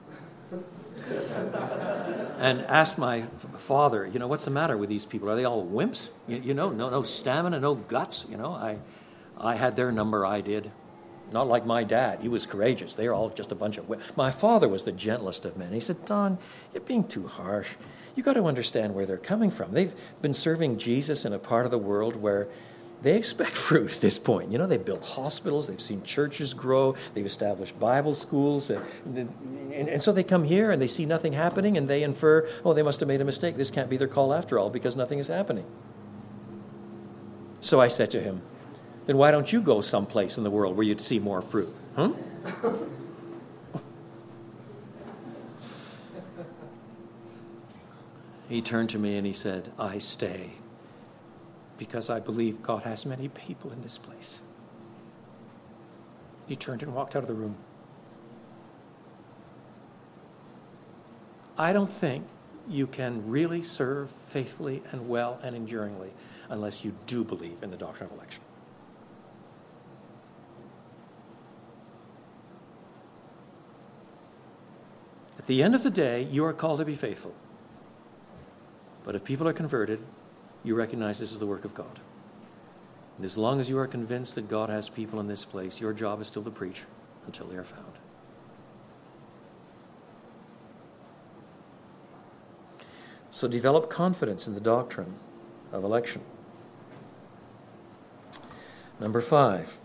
And asked my father, what's the matter with these people? Are they all wimps? No stamina, no guts. I had their number, I did. Not like my dad. He was courageous. They were all just a bunch of wimps. My father was the gentlest of men. He said, Don, you're being too harsh. You got to understand where they're coming from. They've been serving Jesus in a part of the world where they expect fruit at this point. They've built hospitals, they've seen churches grow, they've established Bible schools, and so they come here and they see nothing happening and they infer, they must have made a mistake. This can't be their call after all because nothing is happening. So I said to him, then why don't you go someplace in the world where you'd see more fruit? He turned to me and he said, I stay because I believe God has many people in this place. He turned and walked out of the room. I don't think you can really serve faithfully and well and enduringly unless you do believe in the doctrine of election. At the end of the day, you are called to be faithful. But if people are converted, you recognize this is the work of God. And as long as you are convinced that God has people in this place, your job is still to preach until they are found. So develop confidence in the doctrine of election. Number 5.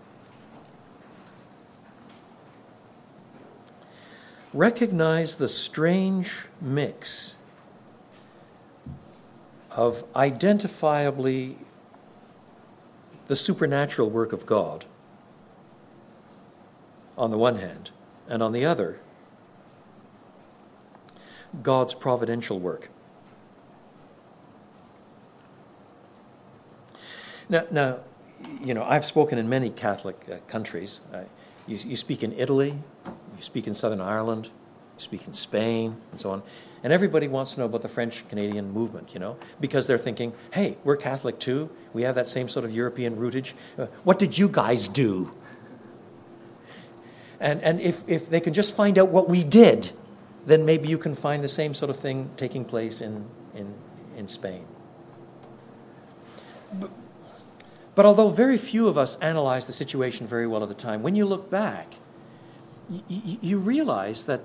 Recognize the strange mix of identifiably the supernatural work of God on the one hand, and on the other, God's providential work. Now, I've spoken in many Catholic countries. You speak in Italy, you speak in Southern Ireland, you speak in Spain, and so on. And everybody wants to know about the French-Canadian movement, because they're thinking, hey, we're Catholic too. We have that same sort of European rootage. What did you guys do? And if they can just find out what we did, then maybe you can find the same sort of thing taking place in Spain. But although very few of us analyzed the situation very well at the time, when you look back, you realize that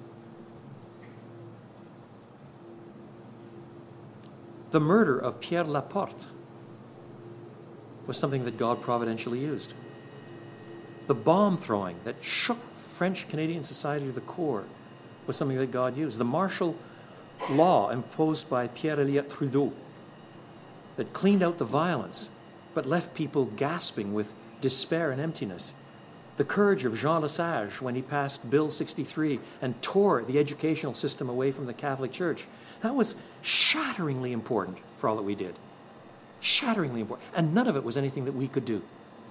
the murder of Pierre Laporte was something that God providentially used. The bomb throwing that shook French-Canadian society to the core was something that God used. The martial law imposed by Pierre Elliott Trudeau that cleaned out the violence but left people gasping with despair and emptiness. The courage of Jean Lesage when he passed Bill 63 and tore the educational system away from the Catholic Church. That was shatteringly important for all that we did. Shatteringly important. And none of it was anything that we could do.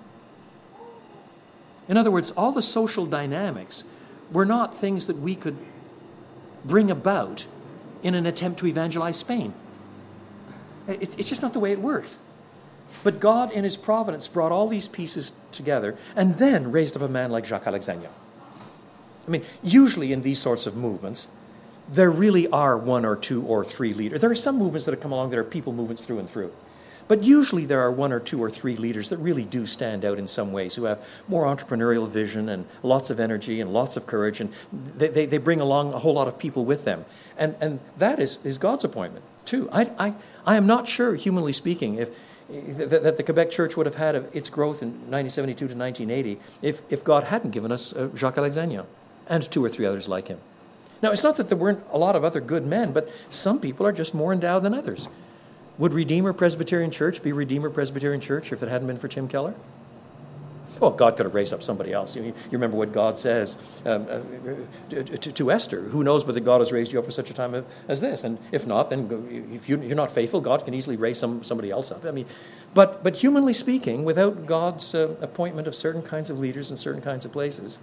In other words, all the social dynamics were not things that we could bring about in an attempt to evangelize Spain. It's just not the way it works. But God, in his providence, brought all these pieces together and then raised up a man like Jacques Alexandria. I mean, usually in these sorts of movements, there really are one or two or three leaders. There are some movements that have come along that are people movements through and through. But usually there are one or two or three leaders that really do stand out in some ways, who have more entrepreneurial vision and lots of energy and lots of courage, and they bring along a whole lot of people with them. And that is God's appointment, too. I am not sure, humanly speaking, that the Quebec Church would have had its growth in 1972 to 1980 if God hadn't given us Jacques Alexandria and two or three others like him. Now, it's not that there weren't a lot of other good men, but some people are just more endowed than others. Would Redeemer Presbyterian Church be Redeemer Presbyterian Church if it hadn't been for Tim Keller? Well, God could have raised up somebody else. You remember what God says to Esther. Who knows but that God has raised you up for such a time as this? And if not, then if you're not faithful, God can easily raise somebody else up. I mean, but humanly speaking, without God's appointment of certain kinds of leaders in certain kinds of places.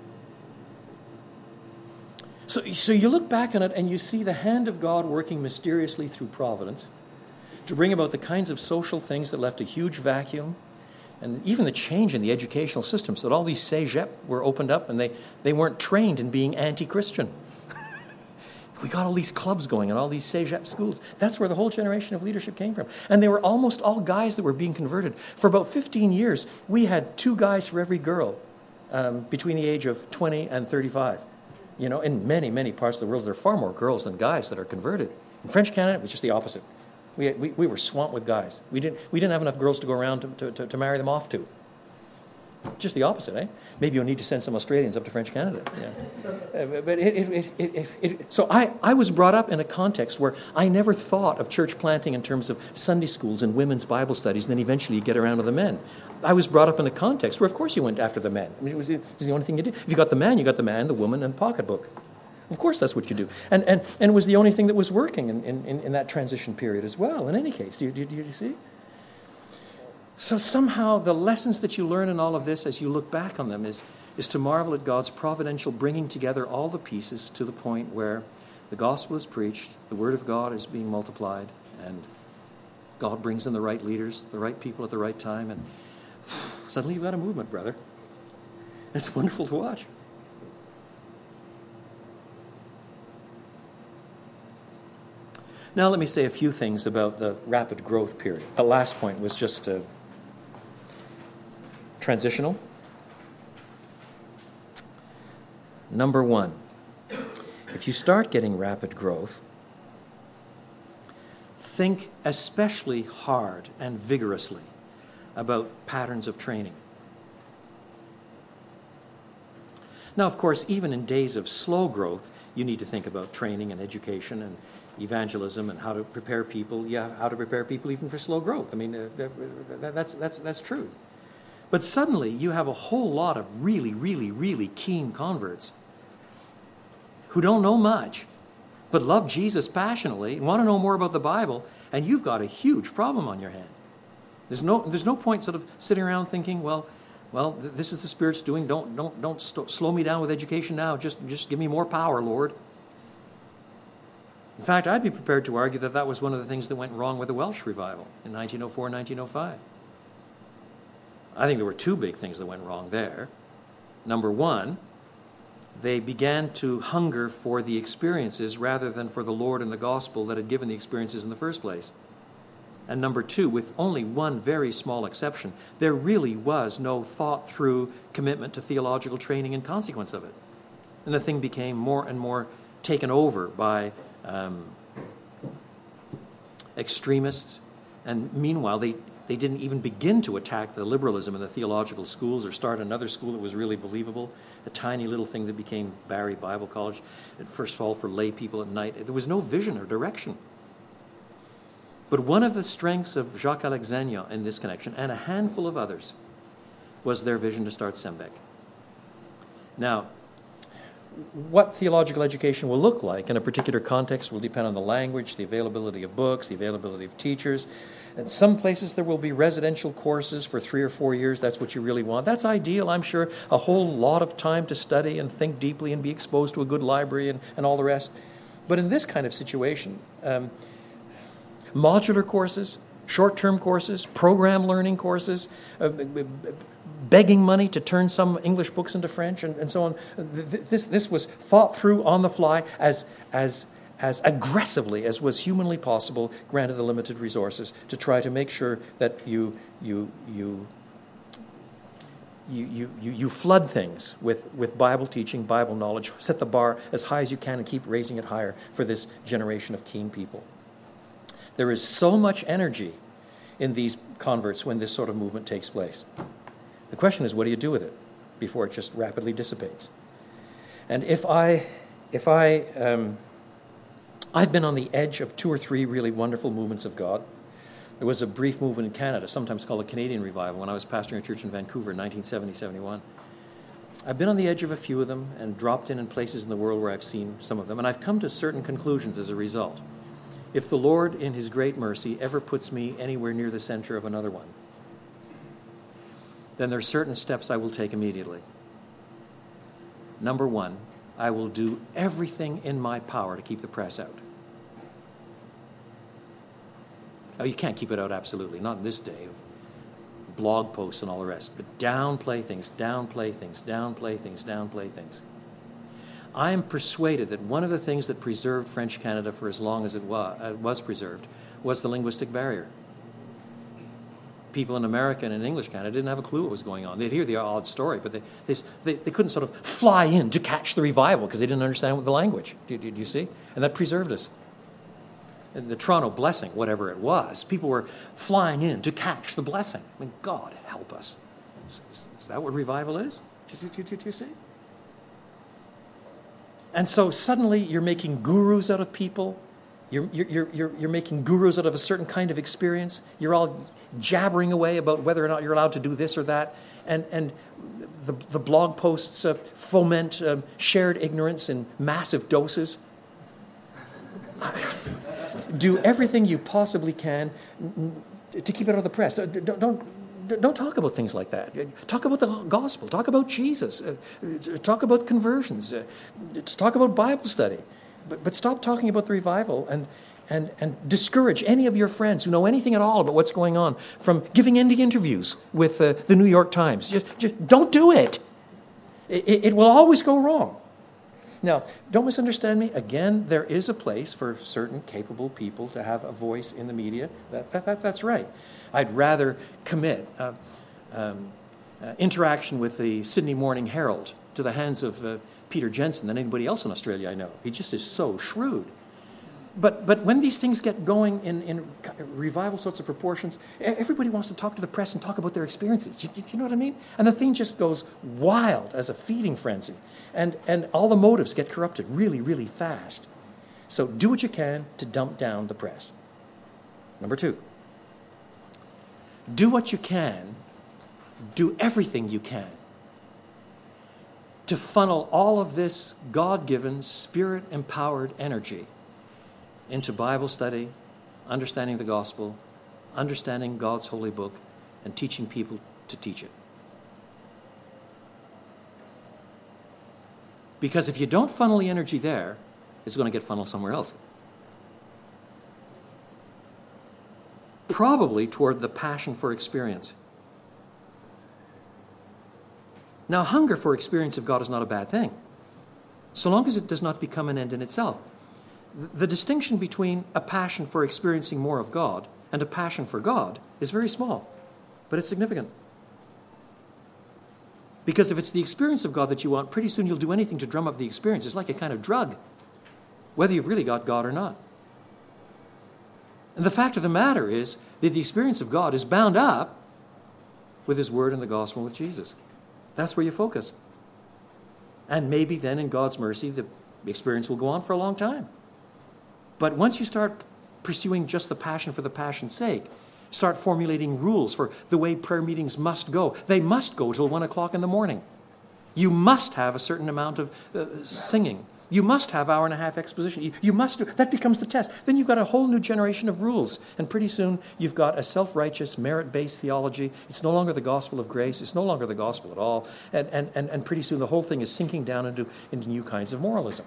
So you look back on it and you see the hand of God working mysteriously through providence to bring about the kinds of social things that left a huge vacuum, and even the change in the educational system, so that all these cégep were opened up and they weren't trained in being anti-Christian. We got all these clubs going and all these cégep schools. That's where the whole generation of leadership came from. And they were almost all guys that were being converted. For about 15 years, we had 2 guys for every girl between the age of 20 and 35. You know, in many, many parts of the world, there are far more girls than guys that are converted. In French Canada, it was just the opposite. We were swamped with guys. We didn't have enough girls to go around to marry them off to. Just the opposite, eh? Maybe you'll need to send some Australians up to French Canada. Yeah. So I was brought up in a context where I never thought of church planting in terms of Sunday schools and women's Bible studies, and then eventually you get around to the men. I was brought up in a context where, of course, you went after the men. I mean, it was the only thing you did. If you got the man, the woman, and the pocketbook. Of course, that's what you do. And it was the only thing that was working in that transition period as well, in any case. Do you see? So somehow the lessons that you learn in all of this as you look back on them is to marvel at God's providential bringing together all the pieces to the point where the gospel is preached, the word of God is being multiplied, and God brings in the right leaders, the right people at the right time, and suddenly you've got a movement, brother. It's wonderful to watch. Now let me say a few things about the rapid growth period. The last point was just transitional. Number 1, if you start getting rapid growth, think especially hard and vigorously about patterns of training. Now, of course, even in days of slow growth, you need to think about training and education and evangelism and how to prepare people. Yeah, how to prepare people even for slow growth. I mean, that's true. But suddenly you have a whole lot of really, really, really keen converts who don't know much, but love Jesus passionately and want to know more about the Bible, and you've got a huge problem on your hand. There's no point sort of sitting around thinking, well, this is the Spirit's doing. Don't slow me down with education now. Just give me more power, Lord. In fact, I'd be prepared to argue that was one of the things that went wrong with the Welsh revival in 1904 and 1905. I think there were 2 big things that went wrong there. Number 1, they began to hunger for the experiences rather than for the Lord and the gospel that had given the experiences in the first place. And number two, with only one very small exception, there really was no thought-through commitment to theological training in consequence of it. And the thing became more and more taken over by extremists. And meanwhile, they didn't even begin to attack the liberalism in the theological schools or start another school that was really believable, a tiny little thing that became Barry Bible College, at first of all for lay people at night. There was no vision or direction. But one of the strengths of Jacques Alexandria in this connection, and a handful of others, was their vision to start SEMBEC. Now, what theological education will look like in a particular context will depend on the language, the availability of books, the availability of teachers. In some places there will be residential courses for 3 or 4 years. That's what you really want. That's ideal, I'm sure. A whole lot of time to study and think deeply and be exposed to a good library and all the rest. But in this kind of situation, modular courses, short-term courses, program learning courses, begging money to turn some English books into French, and so on. This was thought through on the fly as aggressively as was humanly possible, granted the limited resources, to try to make sure that you flood things with Bible teaching, Bible knowledge, set the bar as high as you can and keep raising it higher for this generation of keen people. There is so much energy in these converts when this sort of movement takes place. The question is, what do you do with it before it just rapidly dissipates? And I've been on the edge of 2 or 3 really wonderful movements of God. There was a brief movement in Canada, sometimes called the Canadian Revival, when I was pastoring a church in Vancouver in 1970-71. I've been on the edge of a few of them and dropped in places in the world where I've seen some of them, and I've come to certain conclusions as a result. If the Lord, in His great mercy, ever puts me anywhere near the center of another one, then there are certain steps I will take immediately. Number one, I will do everything in my power to keep the press out. Oh, you can't keep it out absolutely, not in this day of blog posts and all the rest, but downplay things, downplay things, downplay things, downplay things. I am persuaded that one of the things that preserved French Canada for as long as it was preserved was the linguistic barrier. People in America and in English Canada didn't have a clue what was going on. They'd hear the odd story, but they couldn't sort of fly in to catch the revival because they didn't understand the language. Do you see? And that preserved us. And the Toronto blessing, whatever it was, people were flying in to catch the blessing. I mean, God help us. Is that what revival is? Do you see? And so suddenly you're making gurus out of people. You're making gurus out of a certain kind of experience. You're all jabbering away about whether or not you're allowed to do this or that. And the blog posts foment shared ignorance in massive doses. Do everything you possibly can to keep it out of the press. Don't talk about things like that. Talk about the gospel. Talk about Jesus. Talk about conversions. Talk about Bible study. But stop talking about the revival and discourage any of your friends who know anything at all about what's going on from giving any interviews with the New York Times. Just don't do it. It will always go wrong. Now, don't misunderstand me. Again, there is a place for certain capable people to have a voice in the media. That's right. I'd rather commit interaction with the Sydney Morning Herald to the hands of Peter Jensen than anybody else in Australia I know. He just is so shrewd. But when these things get going in revival sorts of proportions, everybody wants to talk to the press and talk about their experiences. Do you know what I mean? And the thing just goes wild as a feeding frenzy. And all the motives get corrupted really, really fast. So do what you can to dump down the press. Number two, do what you can, do everything you can to funnel all of this God-given, Spirit-empowered energy into Bible study, understanding the gospel, understanding God's holy book, and teaching people to teach it. Because if you don't funnel the energy there, it's going to get funneled somewhere else. Probably toward the passion for experience. Now, hunger for experience of God is not a bad thing. so long as it does not become an end in itself. The distinction between a passion for experiencing more of God and a passion for God is very small, but it's significant. Because if it's the experience of God that you want, pretty soon you'll do anything to drum up the experience. It's like a kind of drug, whether you've really got God or not. And the fact of the matter is that the experience of God is bound up with His Word and the gospel and with Jesus. That's where you focus. And maybe then in God's mercy, the experience will go on for a long time. But once you start pursuing just the passion for the passion's sake, start formulating rules for the way prayer meetings must go. They must go till 1 o'clock in the morning. You must have a certain amount of singing. You must have hour and a half exposition. You must do, that becomes the test. Then you've got a whole new generation of rules. And pretty soon you've got a self-righteous, merit-based theology. It's no longer the gospel of grace. It's no longer the gospel at all. And pretty soon the whole thing is sinking down into new kinds of moralism.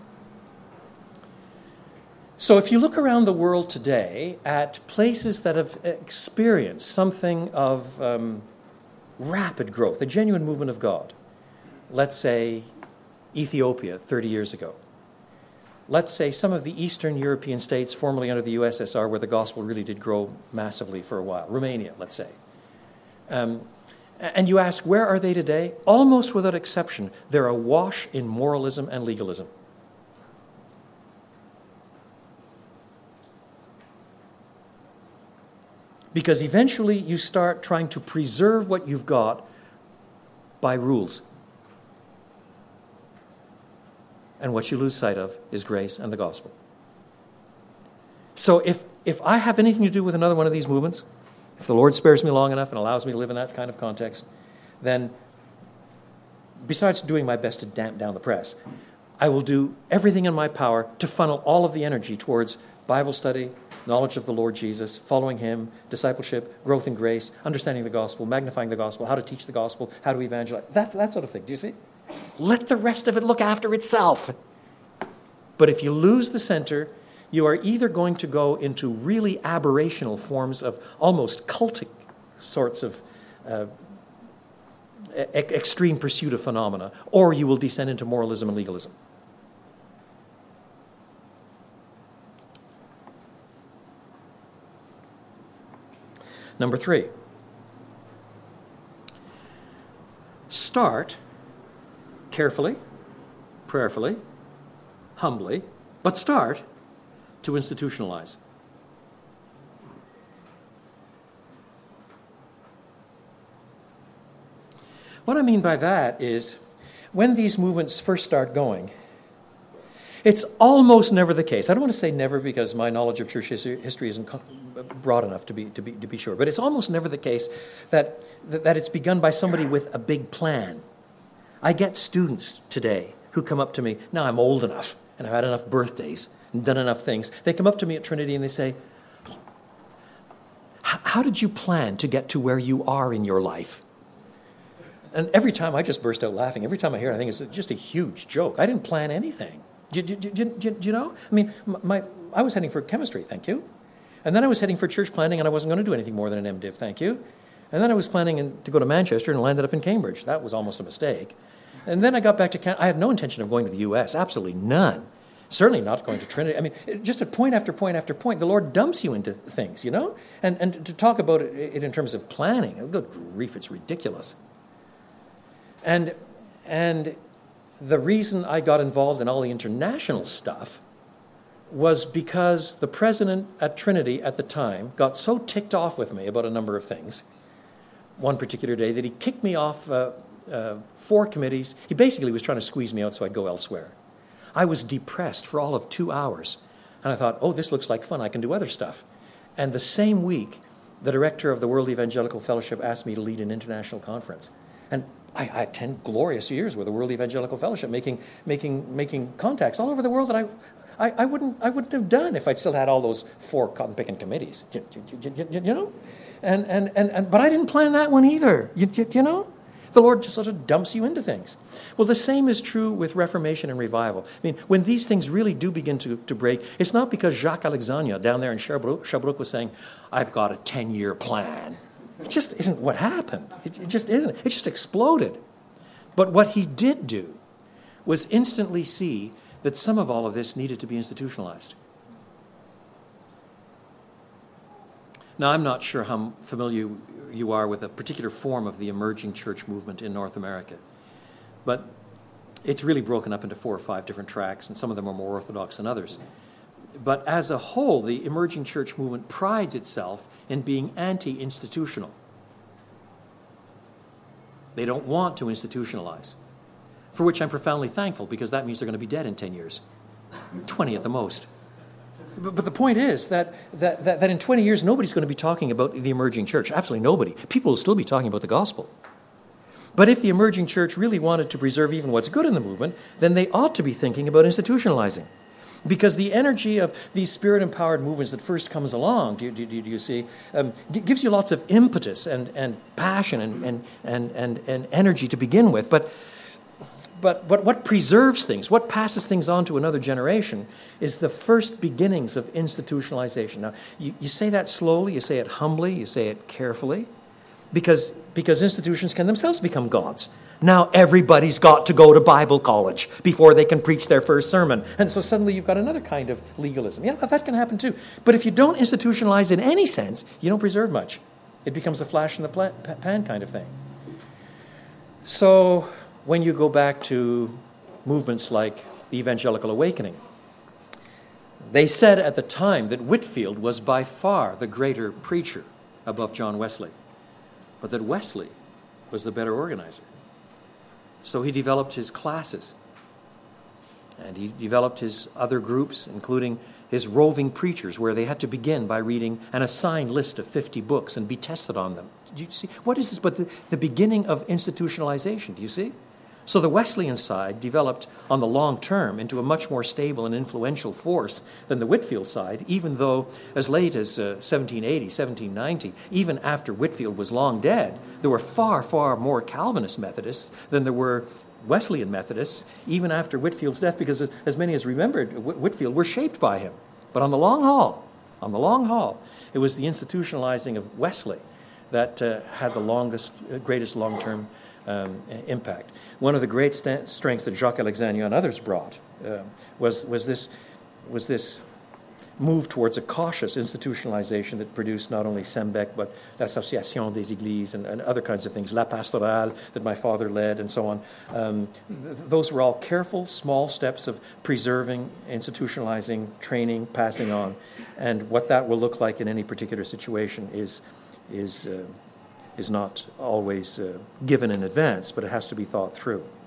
So if you look around the world today at places that have experienced something of rapid growth, a genuine movement of God, let's say Ethiopia 30 years ago, let's say some of the Eastern European states formerly under the USSR where the gospel really did grow massively for a while, Romania, let's say. And you ask, where are they today? Almost without exception, they're awash in moralism and legalism. Because eventually you start trying to preserve what you've got by rules. And what you lose sight of is grace and the gospel. So if I have anything to do with another one of these movements, if the Lord spares me long enough and allows me to live in that kind of context, then besides doing my best to damp down the press, I will do everything in my power to funnel all of the energy towards Bible study, knowledge of the Lord Jesus, following Him, discipleship, growth in grace, understanding the gospel, magnifying the gospel, how to teach the gospel, how to evangelize, that sort of thing. Do you see? Let the rest of it look after itself. But if you lose the center, you are either going to go into really aberrational forms of almost cultic sorts of extreme pursuit of phenomena, or you will descend into moralism and legalism. Number 3, start carefully, prayerfully, humbly, but start to institutionalize. What I mean by that is, when these movements first start going, it's almost never the case. I don't want to say never because my knowledge of church history isn't broad enough to be sure. But it's almost never the case that it's begun by somebody with a big plan. I get students today who come up to me. Now I'm old enough and I've had enough birthdays and done enough things. They come up to me at Trinity and they say, how did you plan to get to where you are in your life? And every time I just burst out laughing. Every time I hear it, I think it's just a huge joke. I didn't plan anything. Do you know? I mean, I was heading for chemistry, thank you. And then I was heading for church planting, and I wasn't going to do anything more than an MDiv, thank you. And then I was planning to go to Manchester and landed up in Cambridge. That was almost a mistake. And then I got back to Canada. I had no intention of going to the U.S., absolutely none. Certainly not going to Trinity. I mean, just at point after point after point, the Lord dumps you into things, you know? And to talk about it in terms of planning, good grief, it's ridiculous. And the reason I got involved in all the international stuff was because the president at Trinity at the time got so ticked off with me about a number of things one particular day that he kicked me off 4 committees. He basically was trying to squeeze me out so I'd go elsewhere. I was depressed for all of 2 hours. And I thought, oh, this looks like fun. I can do other stuff. And the same week, the director of the World Evangelical Fellowship asked me to lead an international conference. And I had 10 glorious years with the World Evangelical Fellowship, making contacts all over the world that I wouldn't have done if I'd still had all those 4 cotton-picking committees. You know? But I didn't plan that one either. You know? The Lord just sort of dumps you into things. Well, the same is true with Reformation and Revival. I mean, when these things really do begin to break, it's not because Jacques Alexandria down there in Sherbrooke was saying, I've got a 10-year plan. It just isn't what happened. It just isn't. It just exploded. But what he did do was instantly see that some of all of this needed to be institutionalized. Now, I'm not sure how familiar you are with a particular form of the emerging church movement in North America, but it's really broken up into 4 or 5 different tracks, and some of them are more orthodox than others. But as a whole, the emerging church movement prides itself in being anti-institutional. They don't want to institutionalize, for which I'm profoundly thankful, because that means they're going to be dead in 10 years, 20 at the most. But the point is that in 20 years, nobody's going to be talking about the emerging church. Absolutely nobody. People will still be talking about the gospel. But if the emerging church really wanted to preserve even what's good in the movement, then they ought to be thinking about institutionalizing. Because the energy of these spirit-empowered movements that first comes along, do you see, gives you lots of impetus and passion and energy to begin with. But what preserves things, what passes things on to another generation, is the first beginnings of institutionalization. Now, you say that slowly, you say it humbly, you say it carefully, because institutions can themselves become gods. Now everybody's got to go to Bible college before they can preach their first sermon. And so suddenly you've got another kind of legalism. Yeah, that can happen too. But if you don't institutionalize in any sense, you don't preserve much. It becomes a flash in the pan kind of thing. So when you go back to movements like the Evangelical Awakening, they said at the time that Whitefield was by far the greater preacher above John Wesley, but that Wesley was the better organizer. So he developed his classes, and he developed his other groups, including his roving preachers, where they had to begin by reading an assigned list of 50 books and be tested on them. Do you see? What is this but the beginning of institutionalization? Do you see? So the Wesleyan side developed on the long term into a much more stable and influential force than the Whitefield side, even though as late as 1780, 1790, even after Whitefield was long dead, there were far, far more Calvinist Methodists than there were Wesleyan Methodists, even after Whitefield's death, because as many as remembered Whitefield were shaped by him. But on the long haul, it was the institutionalizing of Wesley that had the greatest long-term impact. One of the great strengths that Jacques Alexandria and others brought was this move towards a cautious institutionalization that produced not only Sembec, but l'Association des Églises and other kinds of things, La Pastorale that my father led, and so on. Those were all careful, small steps of preserving, institutionalizing, training, passing on. And what that will look like in any particular situation is not always given in advance, but it has to be thought through.